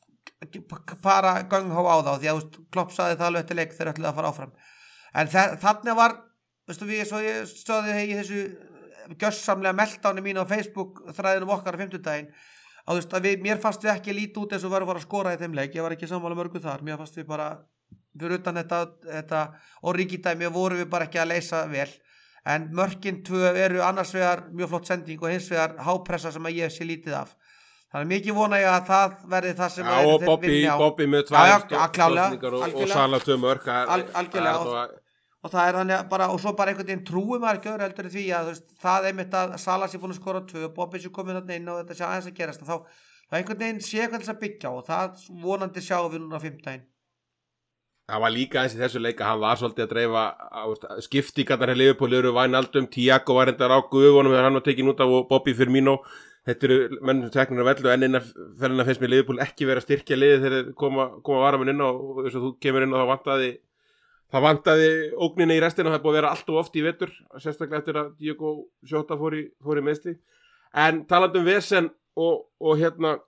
bara gung-hó á þá því að Klopp sagði það alveg eftir leik þeir ætluðu að fara áfram en þannig var, veistu við svo ég stóði í þessu gjörsamlega meltdáni mín á Facebook þræðinum okkar á 50-daginn að mér fannst við ekki lítið út eins og varum að skora í þeim leik ég var ekki sammála mörgu þar mér fannst við bara fyrir utan þetta Origi-dæmi vorum við bara ekki að leysa vel en mörkin 2 eru annars vegar mjög flott sending og hins vegar hápressa sem að ég sé lítið af þannig mikið vona ég að það verði það sem og Bobby með 2 stóðsningar og Salah 2 mörk algjörlega og það þannig bara og svo bara einhvern veginn trúum maður ekki öðru heldur en því að það einmitt að Salah sé búin að skora 2 Bobby sé komin þarna inn og þetta sé aðeins að gerast þá einhvern veginn sé eitthvað þess að byggja og það vonandi sjáum við núna á 5. daginn. Það var líka eins í þessu leika, hann var svolítið að dreifa skiptingarnar hjá Liverpool eru Wijnaldum, Thiago var reyndar á guðunum þegar hann var tekin út af og Bobby Firmino þetta eru menn teknir af vellu en innan ferðina finnst mér Liverpool ekki vera að styrkja liðið þegar koma varamenn inn og þess að þú kemur inn og það vantaði ógninni í restina það er búið að vera allt og oft í vetur sérstaklega eftir að Diogo Jota fór í meiðsli en talandi vesen og hérna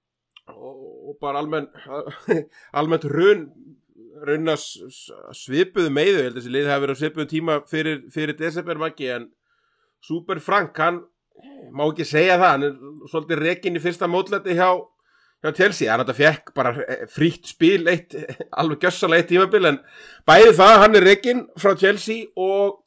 og bara almennt raun að svipuðu meiðu ég held að þessi lið hafi verið á svipuðu tíma fyrir desember Maggi en Super Frank hann má ekki segja það hann svolítið rekinn í fyrsta mótlæti hjá Chelsea hann þetta fekk bara frítt spil alveg gjössalega eitt tímabil en bæði það hann rekinn frá Chelsea og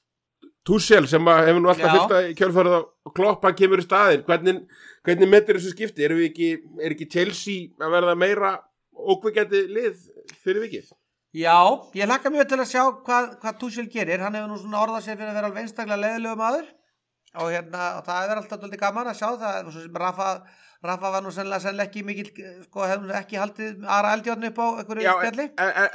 Tuchel sem hefur nú alltaf fylgt að kjölfarið og Klopp hann kemur í staðinn hvernig metur þessu skipti er ekki Chelsea að verða meira ókveikjandi lið fyrir vikið? Já, ég hlakka mjög til að sjá hvað Tuchel gerir hann hefur nú svona orðað sér fyrir að vera alveg einstaklega leiðilegu maður og það er alltaf dálítið gaman að sjá það svo sem Rafa var nú sennilega ekki mikill hefur ekki haldið Ara Eldjárn upp á einhverju spjalli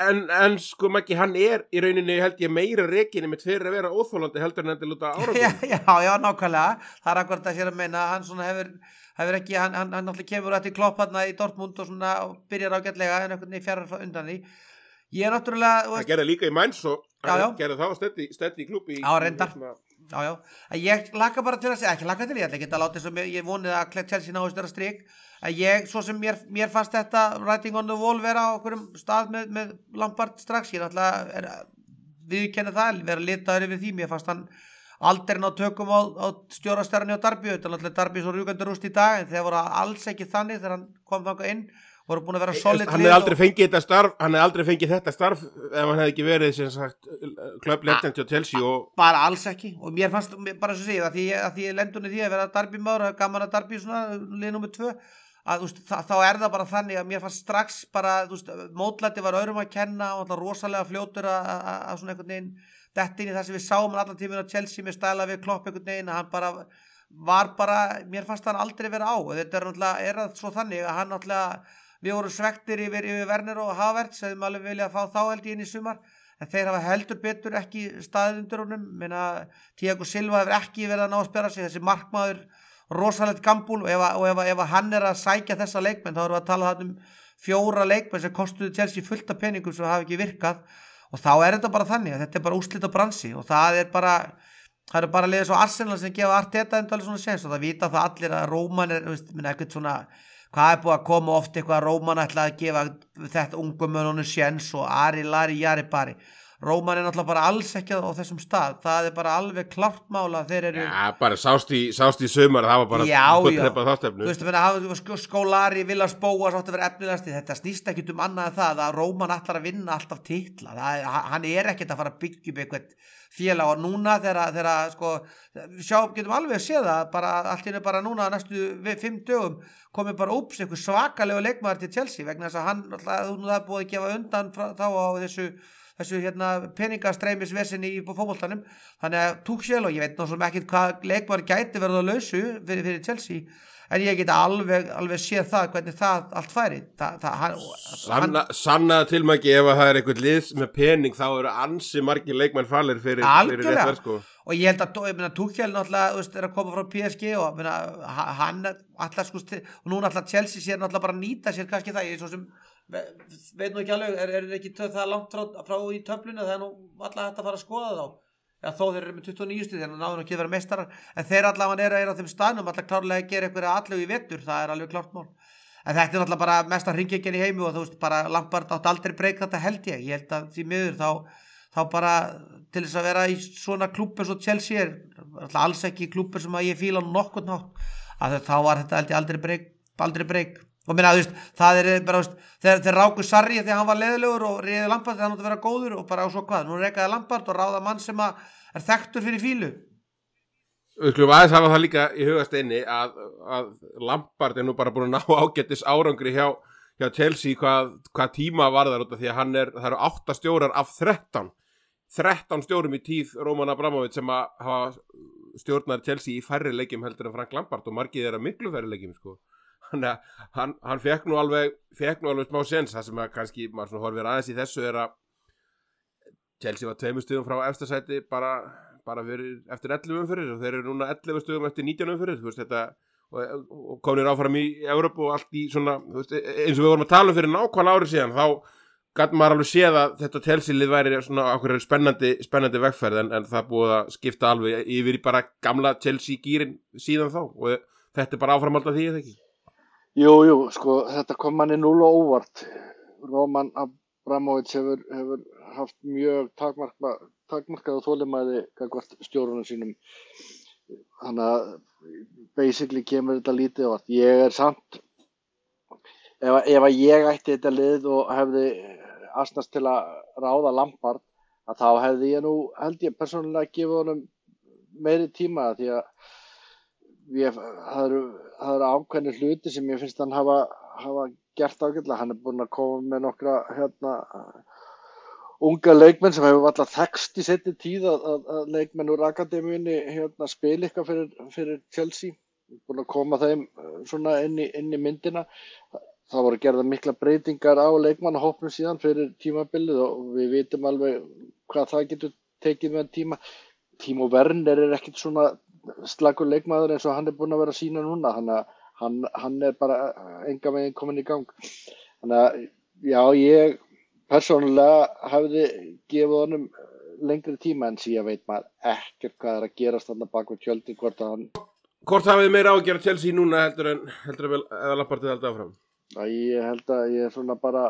en sko Maggi hann er í rauninni held ég meira rekinni með fyrir að vera óþólandi heldur en endur lúta árangum já, nákvæmlega það er akkurat að sér að meina hann svona hefur ekki, hann náttúrulega kemur eftir Klopp hann í Dortmund og svona og byrjar ágætlega en einhvern veginn fjarrar undan því ég er náttúrulega það gerði líka í Mainz og hann gerði þá steddi í klúbbi já, reyndar Já, ég laka bara til að segja, ekki laka til ég geta látið sem ég vonið að Chelsea náist vera strik að svo sem mér fannst þetta writing on the wall vera á okkurum stað með Lampard strax, ég náttúrulega viðurkenni það, vera litaður yfir því, mér fannst hann aldrei ná tökum á stjórastærni á Darby, þetta náttúrulega Darby svo rjúkandi rúst í dag en þeir voru alls ekki þannig þegar hann kom þangað inn voru búin að vera solid hann hefði aldrei fengið þetta starf ef hann hefði ekki verið sem sagt klublegend hjá Chelsea og bara alls ekki og mér fannst bara svo segja að því ég lendunni því að vera Darby maður gaman að Darby svona lið nummer 2 að þá er það bara þannig að mér fannst strax bara mótlæti var öðrum að kenna og rosalega fljótur að svona einhvern veginn detta inn í það sem við sáum allan tíminn á Chelsea með stæla við Klopp einhvern veginn að hann bara var mér fannst hann aldrei vera á og þetta er það svo þannig að hann náttúrulega við vorum svektir yfir Werner og Havertz hefðum alveg viljað að fá þá held ég inn í sumar en þeir hafa heldur betur ekki staðið undir honum Thiago Silva hefur ekki verið að ná að spjara sig þessi markmaður rosalegt gambúl og ef hann er að sækja þessa leikmenn þá erum við að tala um 4 leikmenn sem kostuðu Chelsea fullt af peningum sem hafa ekki virkað og þá er þetta bara þannig að þetta er bara úrslit á bransi og það eru bara liðið svo Arsenal sem gefa Arteta endalið svona sens og það vita það allir að Róman er ekkert svona hvað er búið að koma oft eitthvað að Róman ætla að gefa þetta ungum mönnunum séns og Ari Lari Jari Bari Róman er náttúrulega bara alls ekki á þessum stað það er bara alveg klárt mála þeir eru bara sást í sumar það var bara fulltrepað þá stefnu þú veist Skólari, Villas Bóas átti að vera efnilegasti þetta snýst ekkit annað það að Róman ætlar að vinna alltaf titla hann er ekkit að fara að byggja upp eitthvað félag og núna þegar getum alveg að sé það bara allt í einu bara núna næstu 5 dögum komið bara einhver svakalegu leikmaður til Chelsea vegna þess að hann það er búið að gefa undan þá á þessu peningastreimisvesinni í fótboltanum þannig að Tuchel og ég veit náttúrulega ekki hvað leikmaður gæti verið á lausu fyrir Chelsea en ég get alveg séð það hvernig það allt færi sannaða tilmæki ef að það er einhvern lið með pening þá eru ansi margir leikmenn falir fyrir rétt verð sko og ég held að Tuchel náttúrulega er að koma frá PSG og hann alltaf og núna alltaf Chelsea sér náttúrulega bara nýta sér kannski það ég svo sem veit nú ekki alveg er ekki það langt frá í töflunni það er nú alltaf hægt að fara að skoða þá þó þeir eru með 29 stig þannig að náður ekki að vera meistarar en þeir allavega eru á þeim staðnum alltaf klárlega að gera eitthvað allegu í vetur það er alveg klárt mál en þetta er alltaf bara mesta hringekjan í heimi og þú veist bara Lampard átt aldrei breyk þetta held ég held að því miður þá bara til þess að vera í svona klúbb eins og Chelsea er alltaf alls ekki klúbbur sem að ég fíla nokkurn hátt að þá var þetta aldrei breyk og minna, það bara, þeir ráku Sarri þegar hann var leiðilegur og réði Lampard þegar hann átti að vera góður og bara og svo hvað, nú rekaði Lampard og ráða mann sem er þekktur fyrir fílu. Við skulum aðeins hafa það líka í hugasteini að Lampard nú bara búin að ná ágætis árangri hjá Chelsea hvað tíma varðar út af því að það eru 8 stjórar af 13 stjórum í tíð Roman Abramovich sem að hafa stjórnar Chelsea í færri leikjum heldur en Frank Lampard og margir þeirra miklu færri leikjum sko. Þannig að hann fekk nú alveg smá sens. Það sem að kannski maður svona horfir aðeins í þessu er að Chelsea var 2 stigum frá efsta sæti bara eftir 11 umferðir og þeir eru núna 11 stigum eftir 19 umferðir þetta og komnir áfram í Evrópu og allt í svona eins og við vorum að tala fyrir nákvæmlega ári síðan þá gat maður alveg séð að þetta Chelsea-lið væri svona ákveður spennandi vegferð en það búið að skipta alveg yfir í bara gamla Chelsea-gýrin síðan þá og þetta bara áframhald af því eða ekki? Jú, sko, þetta kom manni 0 óvart. Roman Abramovich hefur haft mjög takmarkað og þolinmæði gagnvart stjórunum sínum. Þannig að basically kemur þetta lítið á vart. Ég er samt, ef að ég ætti þetta lið og hefði asnast til að ráða Lampard, að þá hefði ég held ég persónulega gefið honum meiri tíma því að það eru ákveðnir hluti sem ég finnst hann hafa gert ágætlega. Hann er búinn að koma með nokkra unga leikmenn sem hefur alltaf þekkst í seinni tíð að leikmenn úr akademíunni spila eitthvað fyrir Chelsea. Búinn að koma þeim svona inn í myndina. Það voru gerðar mikla breytingar á leikmannahópnum síðan fyrir tímabilið og við vitum alveg hvað það getur tekið með tíma. Timo Werner er ekkert svona slagur leikmaður eins og hann er búinn að vera að sýna núna, þannig að hann er bara engan veginn komin í gang. Þannig að já, ég persónulega hefði gefið honum lengri tíma en síðan veit maður ekkert hvað er að gerast þarna bak við tjöldin Hvort hafið meira á að gera Chelsea núna heldur en eða Lampardið haldið áfram? Ég held að ég er svona bara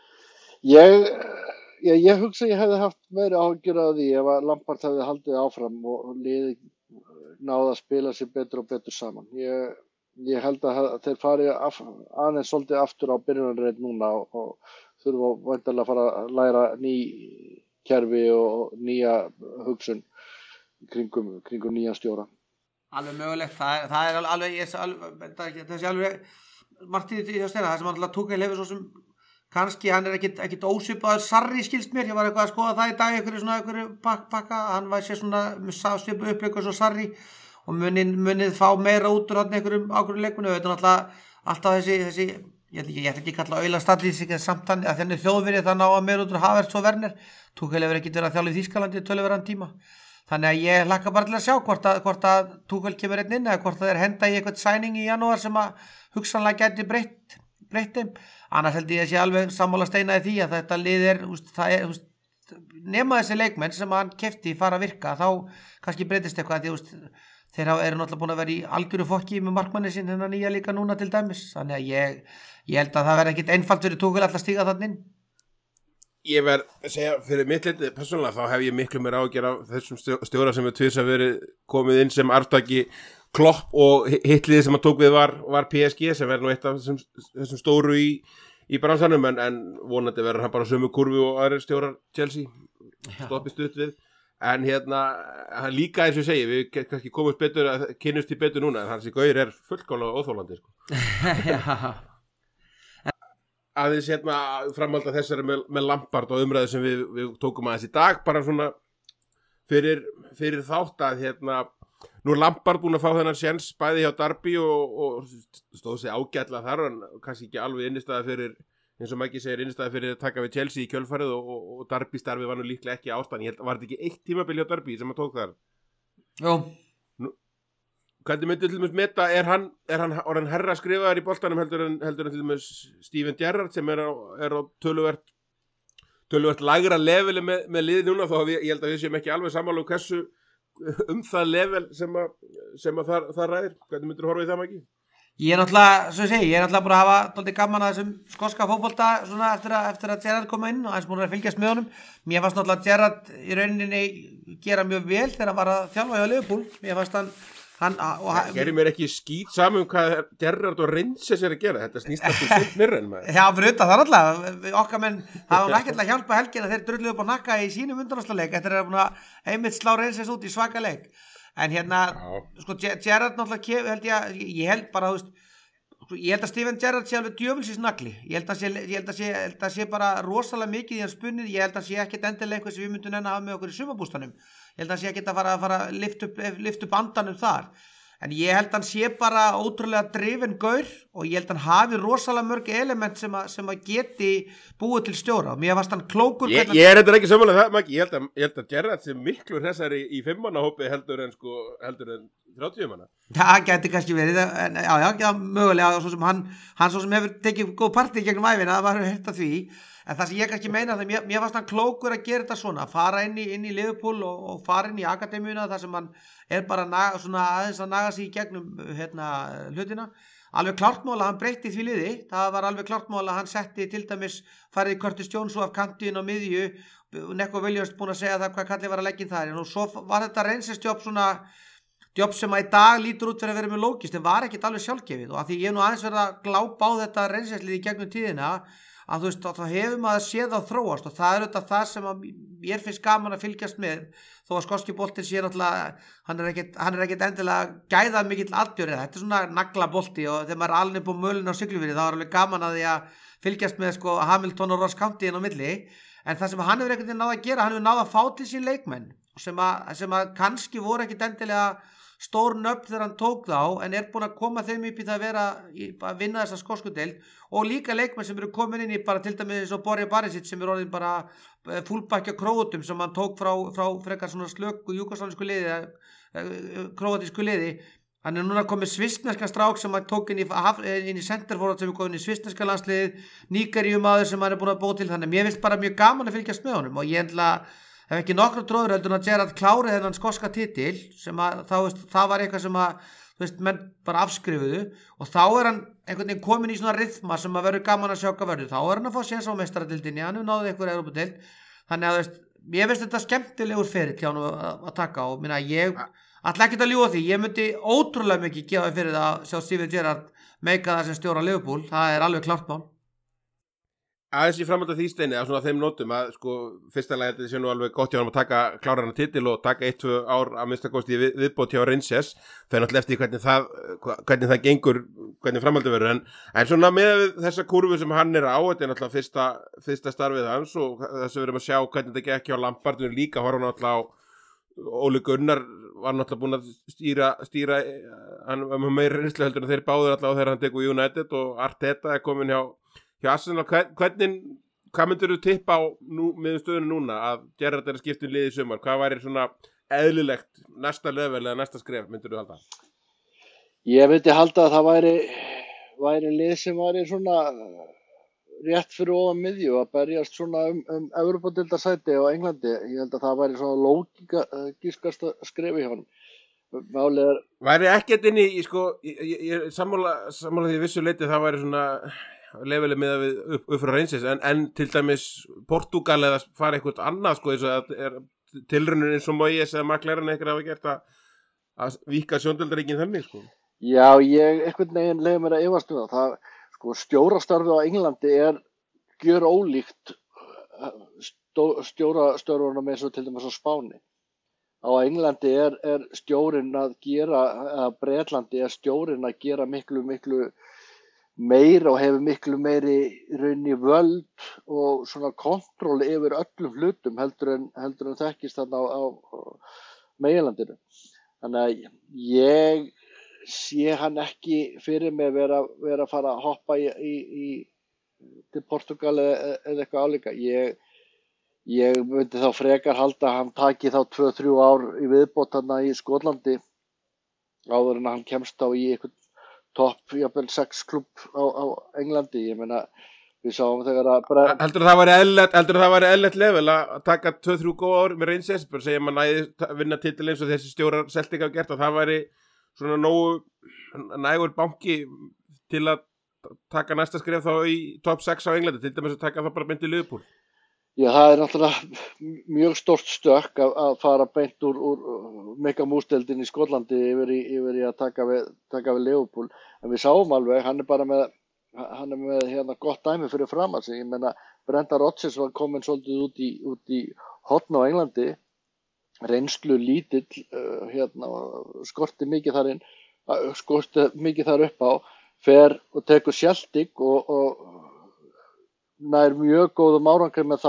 ég hugsa að ég hefði haft meira áhyggjur af því ef að Lampard hefði haldið áfram og liðið náða að spila sér betur og betur saman. Ég held að þeir fari aðeins svolítið aftur á byrjunarreit núna og þurfa væntanlega að fara að læra ný kerfi og nýja hugsun kringum nýja stjóra. Alveg mögulegt, það er alveg þessi alveg margt í því að steina, það sem hann Tuchel hefur svo sem kannski hann er ekkit ósvipaður Sarri skilst mér, ég var eitthvað að skoða það í dag einhverju pakka, hann var sér svona svipu uppleikur svo Sarri og munið fá meira út úr einhverjum ákveðnum leikmönnum, þetta er alltaf þessi ég ætla ekki að kalla auðla statistík en samt að þenni þjóðverið það ná að meira út úr Havertz og Werner, Tuchel hefur ekkit verið að þjálfa í Þýskalandi töluverðan tíma, þannig að ég hlakka bara til að sjá hvort að Tuchel kemur einn inn eða hvort það er henda í eitthvað sæning í janúar sem að hugsanlega gæti breytt þeim. Annars held ég að sé alveg sammála Steina í því að þetta lið nema þessi leikmenn sem hann keypti fara að virka þá kannski breytist eitthvað því þeir eru náttúrulega búin að vera í algjöru fokki með markmanni sín hennar nýja líka núna til dæmis þannig að ég held að það verði ekkit einfalt fyrir Tuchel alltaf stíga þannig inn. Ég verð að segja fyrir mitt leiti persónulega þá hef ég miklu meira ágjör af þessum stjóra sem er tvisa verið komið inn sem arftaki Klopp og hitliði sem hann tók við var PSG sem verður nú eitt af þessum stóru í bransanum en vonandi verður hann bara sömu kurvu og aðrir stjórar Chelsea stoppi stutt við en hann líka eins og ég segi við kannski komumst betur að kynnust í betur núna en hans í gaur er fullkomlega óþolandi sko. Aðeins framhalda þessari með Lampard og umræðu sem við tókum aðeins í dag bara svona fyrir þátt að nú er Lampard búinn að fá þennan séns bæði hjá Derby og stóð sig ágætlega þar en kannski ekki alveg innistæða fyrir eins og Maggi segir innistæða fyrir að taka við Chelsea í kjölfarið og Derby starfið var nú líklega ekki ástæðan ég held að var þetta ekki eitt tímabil hjá Derby sem að tók þar Jú Hvernig myndi til dæmis meta er hann orðinn herra skrifaðar í boltanum heldur en til dæmis Steven Gerrard sem er á töluvert lægra leveli með liðið núna þó ég held að við séum ekki alveg sammála hversu það level sem að það ræðir. Hvernig myndir þú horfa í það Maggi? Ég er náttúrulega búin að hafa dálítið gaman að þessum skoska fótbolta svona eftir að Gerrard koma inn og hans búin að fylgjast með honum. Mér fannst náttúrulega Gerrard í rauninni gera mjög vel þegar hann var að þjálfa hjá Liverpool. Mér fannst hann Gerir mér ekki skít saman hvað Gerrard og Rangers að gera, þetta snýst alltaf sent nýrren maður. Já, fyrir utan það alltaf, okkar menn hafa ekkert að hjálpa helgina, þeir drulluðu upp á nakka í sínum undanúrslitaleik eftir að búin að einmitt slá Rangers út í svaka leik. En hérna, sko, Gerrard náttúrulega ég held bara, þú veist, ég held að Steven Gerrard sé alveg djöfulsins nagli. Ég held að sé bara rosalega mikið í hans spunnið, ég held að sé ekkert endilega eitthvað sem við myndum enn að hafa með okkur í sumarbústanum. Ég held að hann sé ekki að fara að lyfta upp andanum þar. En ég held að hann sé bara ótrúlega drifinn gaur og ég held að hann hafi rosalega mörg element sem að geti búið til stjóra. Og mér fannst hann klókur. Ég er þetta ekki samanlega það, Maggi. Ég held að Gerrard sé miklu hressari í 5-mannahópi heldur en 30 manna. Það gæti kannski verið, en já, mögulega, svo sem hann svo sem hefur tekið góð partí gegnum ævina, það var hert að því. En það sem ég kannski meina, mér fannst hann klókur að gera þetta svona, fara inn í Liverpool og fara inn í akademíuna þar sem hann er bara aðeins að naga sig í gegnum hlutina. Alveg klárt mál að hann breytti því liði, það var alveg klárt mál að hann setti til dæmis farið Curtis Jones af kantin á miðju, Neco Williams búin að segja það hvað kallið var að leggja þar, og svo var þetta Rangers-jobb svona jobb sem að í dag lítur út fyrir að vera með lógist, en var ekkit alveg sjálfgefið, og að því ég nú aðeins verið að glápa á þetta Rangers-lið í gegnum tíðina, að þú veist, þá hefur maður séð á þróast og það er auðvitað það sem að mér finnst gaman að fylgjast með þó að skoski boltinn sé náttúrulega hann er ekkert endilega gæðað mikill algjörið, þetta er svona naglabolti og þegar maður er alveg på mölin á Siglufirði þá er alveg gaman að því að fylgjast með sko Hamilton og Ross County inn á milli, en það sem hann hefur ekkert náð að gera, hann hefur náð að fá til sín leikmenn sem að kannski voru ekkert endilega stór nöfn þegar hann tók þá en er búin að koma þeim upp í það að vinna þessa skosku deild og líka leikmenn sem eru komin inn í bara til dæmis og Borja Barisic sem er orðin bara fullbakki á Króatum sem hann tók frá frekar svona slöku júgóslavísku liði króatísku liði. Hann er núna komið svissneska strák sem hann tók inn í centerforward sem er komið inn í svissneska landsliðið, Nígeríumaður sem hann er búin að búa til, þannig mér finnst bara mjög gaman að fylgjast með honum og ég hef ekki nokkra tróður heldur að Gerrard klárið þennan skoska titil sem að það var eitthvað sem að menn bara afskrifuðu og þá er hann einhvern veginn komin í svona rytma sem að verður gaman að sjá hvað verður, þá er hann að fá séns á meistaradildinni, hann hefur náðið eitthvað Evrópudeild, þannig að ég veist þetta skemmtilegur ferill hjá hann að taka og minna ég ætla ekki að ljúga því, ég myndi ótrúlega mikið gefa fyrir það að sjá Steven Gerrard meika það sem stjóra Liverpool, það er alveg klárt mál. Aðeins í framhald af því steini að svona þeim nótum að sko fyrsta lagi þetta sé nú alveg gott hjá hann að taka klárana titil og taka 1-2 ár að minnstakosti viðbót hjá Rangers fyrir náttúrulega eftir hvernig það gengur, hvernig framhaldið verður en svona með þessa kurvu sem hann er á þetta er náttúrulega fyrsta starfið hans og þess að við erum að sjá hvernig þetta gekk hjá Lampard og líka horfa náttúrulega á Óli Gunnar var náttúrulega búin að stýra hann meira reynslu heldur en þeir báður allavega þegar hann tekur United og Arteta er komin hjá Arsenal, hvað myndir þú tippa á með stöðunum núna að Gerrard er að skipta liði í sumar, hvað væri svona eðlilegt næsta level eða næsta skref myndir þú halda? Ég myndi halda að það væri lið sem væri svona rétt fyrir ofan miðju að berjast svona Evrópudeildarsæti á Englandi, ég held að það væri svona lógískasta skrefi hjá hann. Málið er væri ekkert inn í sko, ég sammála því vissu leiti það væri svona levelið með við upp frá Rangers en til dæmis Portugal eða fara eitthvað annað sko eins og að er tilraunir eins og Moyes eða McLaren eitthvað hafa gert að víkka sjóndeildaríkin þannig sko. Já, ég einhvern veginn leyfi mér að efast það sko stjórastarfið á Englandi er gjör ólíkt stjórastörfunum eins og til dæmis á Spáni. Á Englandi er stjórinn að gera, eða Bretlandi er stjórinn að gera miklu meira og hefur miklu meiri raunni völd og svona kontról yfir öllum hlutum heldur en þekkist þarna á meginlandinu. Þannig að ég sé hann ekki fyrir mig vera að fara að hoppa til Portugal eða eitthvað álíka. Ég myndi þá frekar halda að hann taki þá 2-3 ár í viðbót þarna í Skotlandi áður en hann kemst á í eitthvað topp, jafnvel 6 klubb á Englandi, ég meina við sáum þegar að heldur það væri eðlilegt level að taka 2-3 góð ár með Rangers, bara segja maður næði vinna titil eins og þessi stjórar Celtic hafa gert og það væri svona nógu nægur banki til að taka næsta skref þá í topp 6 á Englandi, til dæmis að taka það bara myndi Liverpool. Já, það er náttúrulega mjög stórt stökk að fara beint úr megamúsdeildinni í Skotlandi yfir í að taka við Liverpool. En við sáum alveg, hann er með hérna gott dæmi fyrir fram að sig. Ég meina, Brendan Rodgers var komin svolítið út í horn á Englandi, reynslu lítill, skorti mikið þar upp á, fer og tekur Celtic og nær mjög góðum árangri með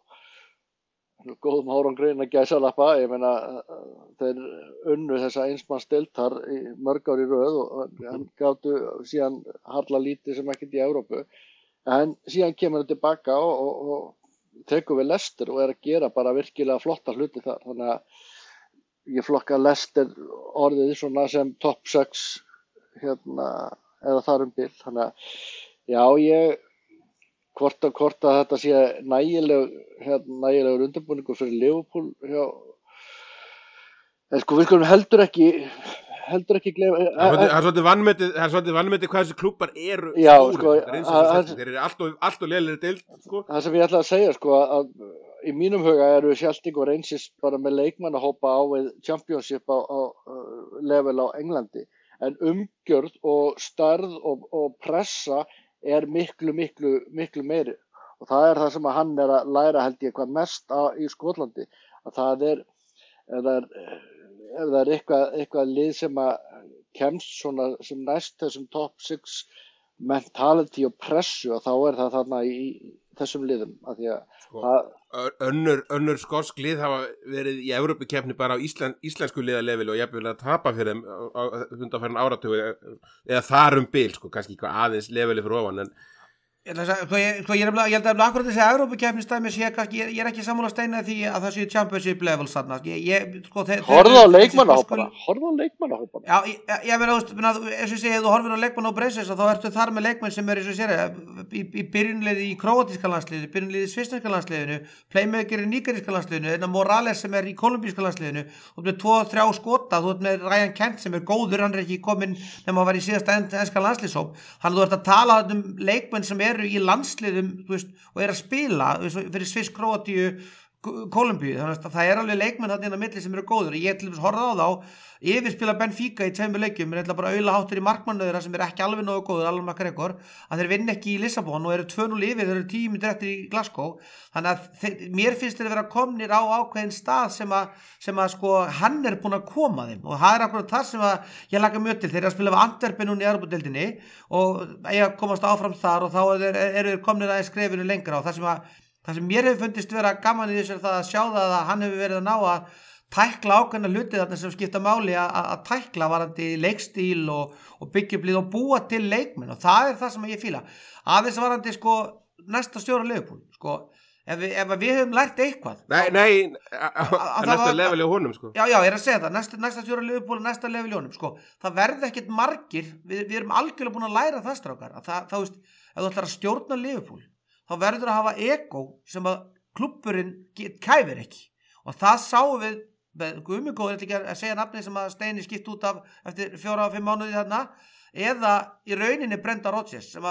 góðum árangri innan gæsalappa. Ég meina, þeir unnu þessa einsmannsdeild þar í mörg ár í röð og hann gátu síðan harla lítið sem ekkert í Evrópu. En síðan kemur hann tilbaka og tekur við Leicester og er að gera bara virkilega flotta hluti þar. Þannig að ég flokka Leicester orðið svona sem top 6 eða þar bil. Þannig að já, hvort að þetta sé nægilegur undirbúningur fyrir Liverpool en sko við skulum heldur ekki gleyma það er svolítið vannmetið hvað þessi klúbbar eru já, stórir, þeir eru allt og lélegri deild sko. Það sem ég ætla að segja sko að í mínum huga eru Celtic og Rangers bara með leikmannahópa á við Championship á level á Englandi en umgjörð og stærð og pressa er miklu meiri og það er það sem að hann er að læra held ég hvað mest í Skotlandi að það er ef það er eitthvað lið sem að kemst svona sem næst þessum top 6 mentality og pressu og þá er það þarna í þessum liðum að því að önnur skosk lið hafa verið í Evrópukeppni bara á íslensku liðaleveli og jafnvel að tapa fyrir þeim á undanfarinn áratugi eða þar bil sko, kannski eitthvað aðeins leveli fyrir ofan en Ég held að akkurat þessi Evrópukeppnisdæmi ég er ekki sammála Steini því að það séu championship levels þarna horfðu á leikmannahópana Já, ég meina, eins og ég segi, ef þú horfir á leikmann á Breisins þá ertu þar með leikmann sem eins og sér í byrjunliði í króatíska landsliðinu byrjunliði í svissneska landsliðinu playmaker í nígeríska landsliðinu Morales sem er í kolumbíska landsliðinu þú ert með 2-3 skota, þú ert með Ryan Kent sem er góður, hann er ekki kominn nema að vera í síðasta enska landsliðshóp þannig þú ert að tala um leikmenn sem eru í landsliðum og eru að spila fyrir Sviss, Króatíu, Kólumbíu þannig að það er alveg leikmenn þarna inn á milli sem eru góður ég til dæmis horfði á þá yfirspila Benfica í 2 leikjum ég ætla bara að aula háttur í markmannu þeirra sem er ekki alveg nógu góður Alan McGregor að þeir vinna ekki í Lissabon og eru 2-0 yfir þeir eru 10 mínútur eftir í Glasgow þannig að mér finnst þeir vera komnir á ákveðin stað sem að sko hann er búin að koma þeim og það er akkurat það sem að ég laka mjög til þeir eru að spila við Antwerpen núna í Evrópudeildinni og eiga að komast áfram þar og þá eru þeir komnir aðeins skrefinu lengra og það sem mér hefur fundist vera gaman í þessu er það að sjá það að hann hefur verið að ná að tækla ákveðna hluti þarna sem skipta máli að tækla varandi leikstíl og byggja upp lið og búa til leikmenn og það er það sem ég fíla aðeins varandi sko næsta stjóra Liverpool sko ef við höfum lært eitthvað Nei, næsta level í honum sko Já, ég er að segja það, næsta stjóra Liverpool næsta level í honum sko, það verði ekkert margir við erum algjörlega búin að læra það strákar að það veist, ef þú ætlar að stjórna Liverpool þá verður að hafa ego sem að klúbburinn kæfir ekki og það sáum við Guðmugóður ekki að segja nafnið sem að Steini skipt út af eftir 4-5 mánuði þarna eða í rauninni Brendan Rodgers sem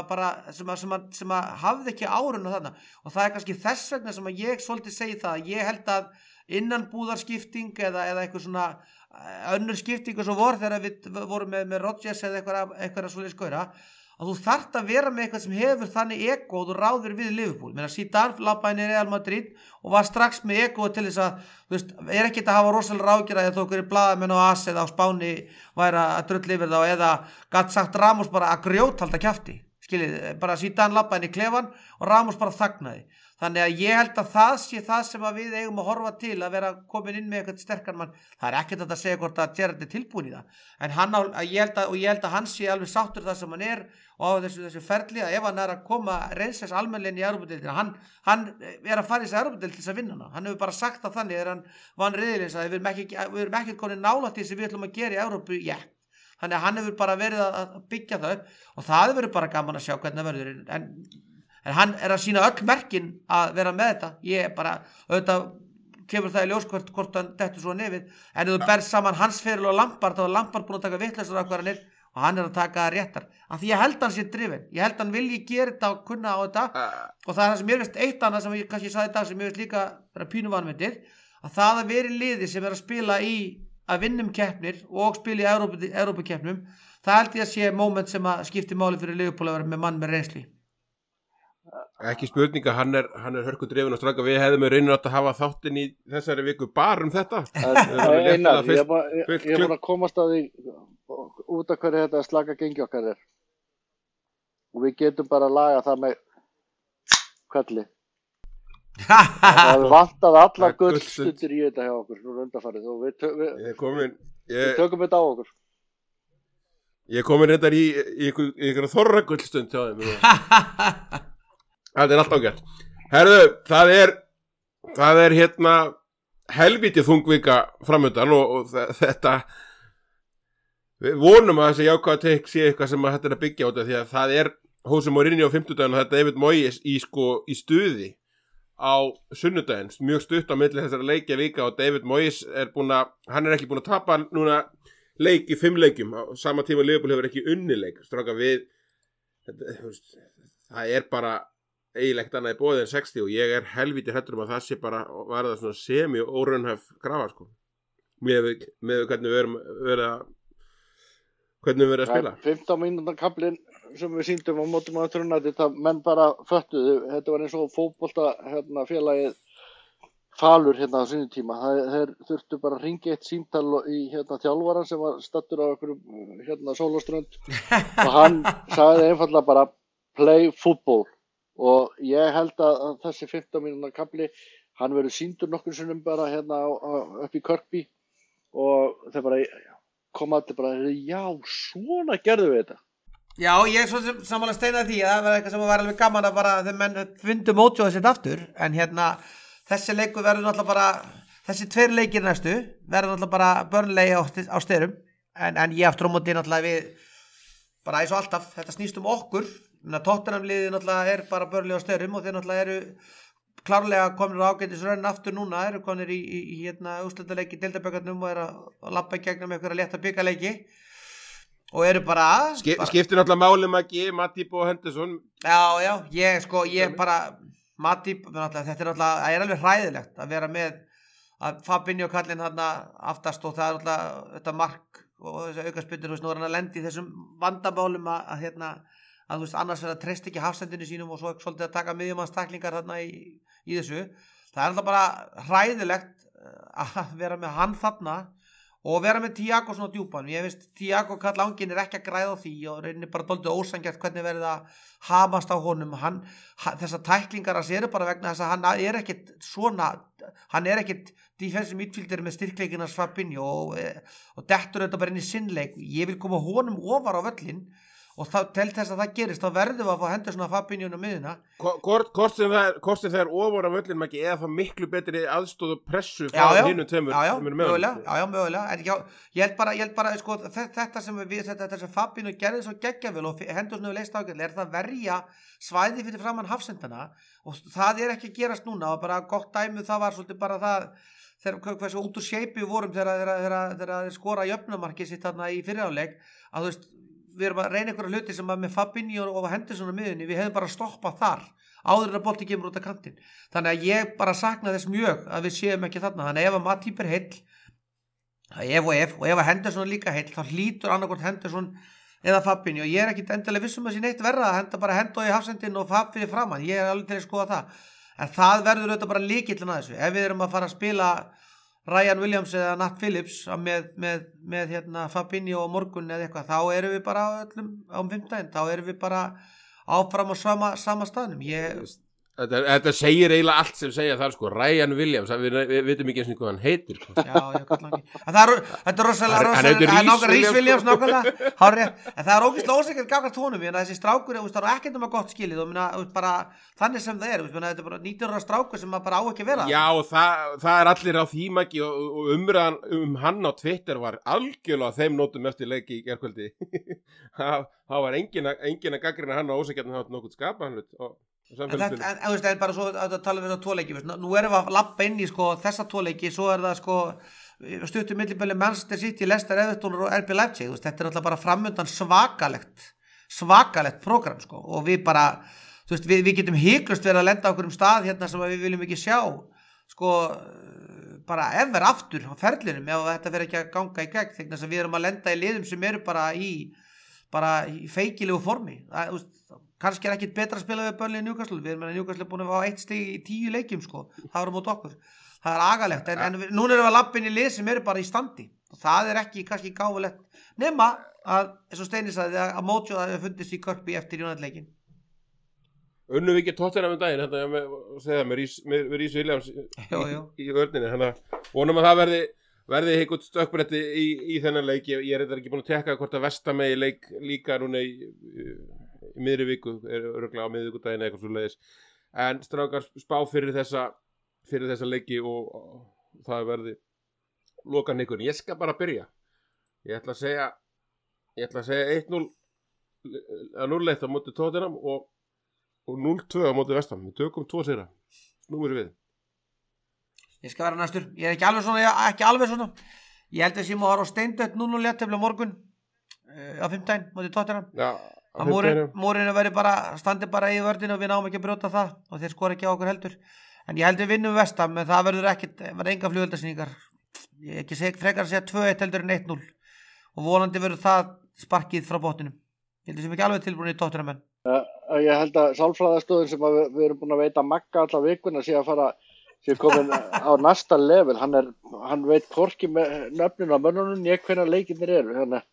að hafði ekki árun og þarna og það er kannski þess vegna sem að ég svolítið segi það ég held að innanbúðarskipting eða eitthvað svona önnur skipting og svo þegar við vorum með Rodgers eða eitthvað svoleiðis gaura að þú þarft að vera með eitthvað sem hefur þannig ego og þú ráður við Liverpool meðan Zidane labbaði inn í Real Madrid og var strax með ego til þess að þú veist, er ekki að hafa rosalega ráðgjörð eða þókur í blaðamenn á AS eða á Spáni væri að drull yfir þá eða gat sagt Ramos bara að grjóthalda kjafti skiljið, bara Zidane labbaði inn í klefan og Ramos bara þagnaði þannig að ég held að það sé það sem að við eigum að horfa til að vera komin inn með eitthvað sterkan mann það er ekkert að segja hvort að Gerrard er tilbúin í það en ég held að hann sé alveg sáttur það sem hann er og á þessu ferli að ef hann er að koma reynsins almennlegin í Evrópudeildina hann er að fara í þessi Evrópudeild til þess að vinna hana hann hefur bara sagt það þannig þegar hann vann riðilins að við erum ekki komin nálægt því sem við ætlum að gera í Evrópu þannig að hann hefur bara verið að byggja það upp og það verður bara gaman að sjá hvernig það verður en hann er að sína öll merkin að vera með þetta ég bara, auðvitað kemur það í ljós hvort hann dettur svo nefið en ef þú berð saman hans feril og Lampard þá er Lampard búin að taka vitleysar ákvarðanir og hann að taka það réttar af því ég held hann sé drifinn, ég held hann vilji gera þetta og kunna á þetta og það er það sem ég veist eitt annað sem ég kannski sagði í dag sem ég veist líka vera pínu vanmyndir að það að vera liði sem að spila í að vinnum keppnir og spila í Evrópukeppnum það held ég að sé moment sem að skipti máli fyrir Liverpool að vera með mann með reynslu. Ekki spurninga, hann er hörku drifin og straka við hefðum við reynir að hafa þáttinn í þessari viku bara þetta. Einar, ég er búin að komast að því út af hverju þetta slaka gengi okkar og við getum bara að laga það með kvelli. Það vantaði allar gullstundir í þetta hjá okkur nú undanfarið og við tökum þetta á okkur. Ég komin reyndar í ykkur þorra gullstund hjá þeim. Það er allt ágætt. Herðu, það er hérna helvítið þungvika framöndan og þetta við vonum að þessi jákvæða teik sé eitthvað sem að þetta er að byggja á þetta því að það er Jose Mourinho á 50-daginn og þetta David Moyes í stuði á sunnudaginn, mjög stutt á milli þessara leikja líka og David Moyes hann er ekki búin að tapa núna leik í 5 leikjum á sama tíma Liverpool hefur ekki unnileik stráka við það er bara eiginlegt annað í boði en 60 og ég er helvítið hræddur að það sé bara varða svona semi-óraunhæf grafa sko með hvernig við verið að spila 15 mínútur kaplinn sem við sýndum á mótum á Trunati það menn bara föttuðu þetta var eins og fótbolta félagið Falur á sínum tíma þeir þurftu bara að ringja eitt símtal í þjálfaran sem var stattur á einhverjum sólaströnd og hann sagði einfaldlega bara play football og ég held að þessi 15 mínútur kapli hann verður sýndur nokkur sinnum bara upp í Kirkby og þeir bara komaði bara já svona gerðum við þetta. Já, ég er svo samanlega steinað því að það var eitthvað sem var alveg gaman að bara þegar menn fundu mótjóða sitt aftur en þessi leikur verður náttúrulega bara þessi 2 leikir næstu verður náttúrulega bara Burnley á styrum en ég aftur á móti náttúrulega við bara eins og alltaf þetta snýst um okkur Tottenham liðið náttúrulega er bara Burnley á styrum og þeir náttúrulega eru klárlega komnir á ágætisrönn aftur núna eru komnir í úrslitaleiki í deildabökarnum og eru að labba í gegnum einhverja létta bikaleiki og eru bara skiptir náttúrulega máli Matip og Henderson já, ég bara Matip, þetta er alveg hræðilegt að vera með að Fabinho kallinn aftast og það er náttúrulega þetta mark og þessi aukaspyrnur nú er hann að lendi í þessum vandamálum að þú veist annars verða treyst ekki hafsendinu sínum og svo svolítið að taka miðjumannstaklingar í þessu það er alltaf bara hræðilegt að vera með hann þarna og vera með Thiago svona djúpan ég veist Thiago Kall Angin er ekki að græða á því og reynir bara dálítið ósanngjarnt hvernig verið að hamast á honum þessar tæklingar hans eru bara vegna þess að hann er ekkit defensive midfielder með styrkleikinars Fabinho og dettur þetta bara inn í sinnleik ég vil koma honum ofar á völlin og til þess að það gerist þá verðum við að fá hendur svona Fabinho á miðuna hvort sem það er ofar á völlin eða það miklu betri aðstóð og pressu frá hinum tveimur mögulega en ég held bara sko, þetta sem Fabinho gerði svo geggjavel og hendur svona leist ágætlega er það verja svæði fyrir framann hafsendana og það er ekki að gerast núna og bara gott dæmi það var svolítið bara það þegar hversu út úr shape við vorum þegar þeir skora jöfnumarkið sitt þarna í fyrirháleik að þú veist við erum að reyna einhverja hluti sem að með Fabinho og Henderson á miðunni, við hefum bara stoppað þar áður en að bolti kemur út af kantinn þannig að ég bara sakna þess mjög að við séum ekki þarna, þannig að ef að Matip er heill og ef að Henderson er líka heill, þá hlýtur annarkvort Henderson eða Fabinho, ég er ekki endilega vissum að sé neitt verða að henda bara henda í hafsendin og Fab fyrir framann, ég er alveg til að skoða það en það verður auðvitað bara lykillinn að þessu ef við erum að fara að spila Ryan Williams eða Nat Phillips með Fabinho og morgun eða eitthvað, þá erum við bara á 5. þá erum við bara áfram á sama staðnum Þetta segir eiginlega allt sem segja þar sko, Ryan Williams, við vitum ekki eins og hvað hann heitir sko. Já, þetta er rosalega Rhys Williams nákvæmlega, hárrétt, en það er ógeðslega ósækjað gagvart honum, þessi strákur það er ekkert um að gott skilið og bara þannig sem það er, þetta er bara 19 ára strákur sem bara á ekki að vera. Já, og það er allir á því maki og umræðan hann á Twitter var algjörlega þeim nótum eftir leiki í gærkvöldi það var engin að gaggrina hann á ósækjað hann nokkuð skapa hlut og en bara svo að tala um þessa 2 leiki nú erum við að labba inn í sko, þessa 2 leiki svo er það sko stuttu millibæli Manchester City, Leicester, Everton og RB Leipzig, þú veist, þetta alltaf bara framundan svakalegt prógram sko, og við bara, þú veist, við getum hiklaust verið að lenda á einhverjum stað hérna sem við viljum ekki sjá, sko, bara ever aftur á ferlinum ef þetta fer ekki að ganga í gegn, þegar þess að við erum að lenda í liðum sem eru bara í feikilegu formi, þú veist, kannski ekkit betra að spila við Burnley en Newcastle, við erum að Newcastle búin að fá 1 stig í 10 leikjum sko, það var mót okkur. Það agalegt, en núna erum við að labba inn í lið sem eru bara í standi og það ekki kannski gáfulegt nema að, eins og Steini sagði, að Mojo það hefur fundist í Kirkby eftir United-leikin. Unnum við ekki Tottenham daginn, þetta með Rhys Williams í vörninni, þannig að vonum að það verði eitthvað stökkbretti í þennan leik, ég ekki búin að tekka hvort að Vestamegi leik líka núna í miðri viku, örugglega á miðvikudaginn eitthvað svo leiðis, en strákar spá fyrir þessa leiki og það verði loka nikkurinn. Ég skal bara byrja. Ég ætla að segja 1-0 að 0-1 á móti Tottenham og 0-2 á móti Vestam. Við tökum 2 sigra. Snúum við. Ég skal vera næstur. Ég ekki alveg svona. Ég held að ég má horfa á steindautt 0-0 jafntefli á morgun á 5. móti Tottenham. Já, á 5. Múrinu verði bara standi bara í vörðinu og við náum ekki að brjóta það og þeir skora ekki á okkur heldur. En ég held við vinnum Vestam, en það verður enga flugveldasýningar. Ég ekki frekar að segja 2-1 heldur en 1-0 og vonandi verður það sparkið frá botninum. Ég held sem ekki alveg tilbúin í Tottenham menn. Ég held að sálfræðastöðin sem við erum búin að veita Magga alla vikuna sé komin á næsta level. Hann veit hvorki með nöfnin á mönnunum ég hvenær leikirnir eru.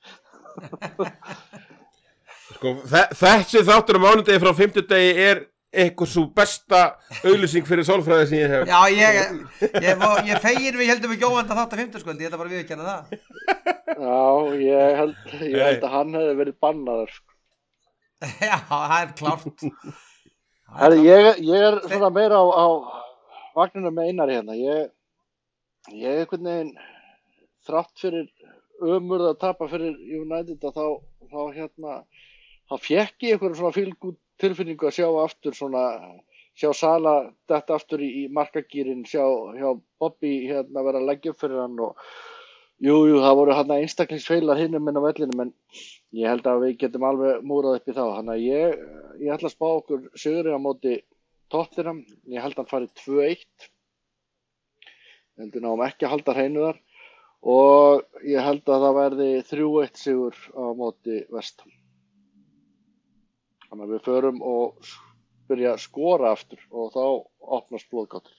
Sko, þessi þáttur á mánudegi frá 5. degi eitthvað svo besta auglýsing fyrir sálfræði sem ég hef. Já, ég fegir við heldum við gjóðan að þátt að 5. skvöldi, ég ætla bara að viðurkenna það. Já, ég held að hann hefði verið bannaður. Já, það klárt. Ég svona meira á vagninu með Einari hérna. Ég einhvern veginn þrátt fyrir ömurð að tapa fyrir United og þá fékk ég einhverjum svona fílgút tilfinningu að sjá Sala detta aftur í markagýrin, sjá Bobby vera að leggja upp fyrir hann og jú, það voru einstaklingsfeilar hinum inn á vellinum en ég held að við getum alveg múrað upp í þá. Þannig að ég ætla að spá okkur sigri á móti Tottenham, ég held að hann fari 2-1, ég held að náum ekki að halda hreinu þar og ég held að það verði 3-1 sigur á móti Vestam. Þannig að við förum og byrja að skora aftur og þá opnast blóðgátur.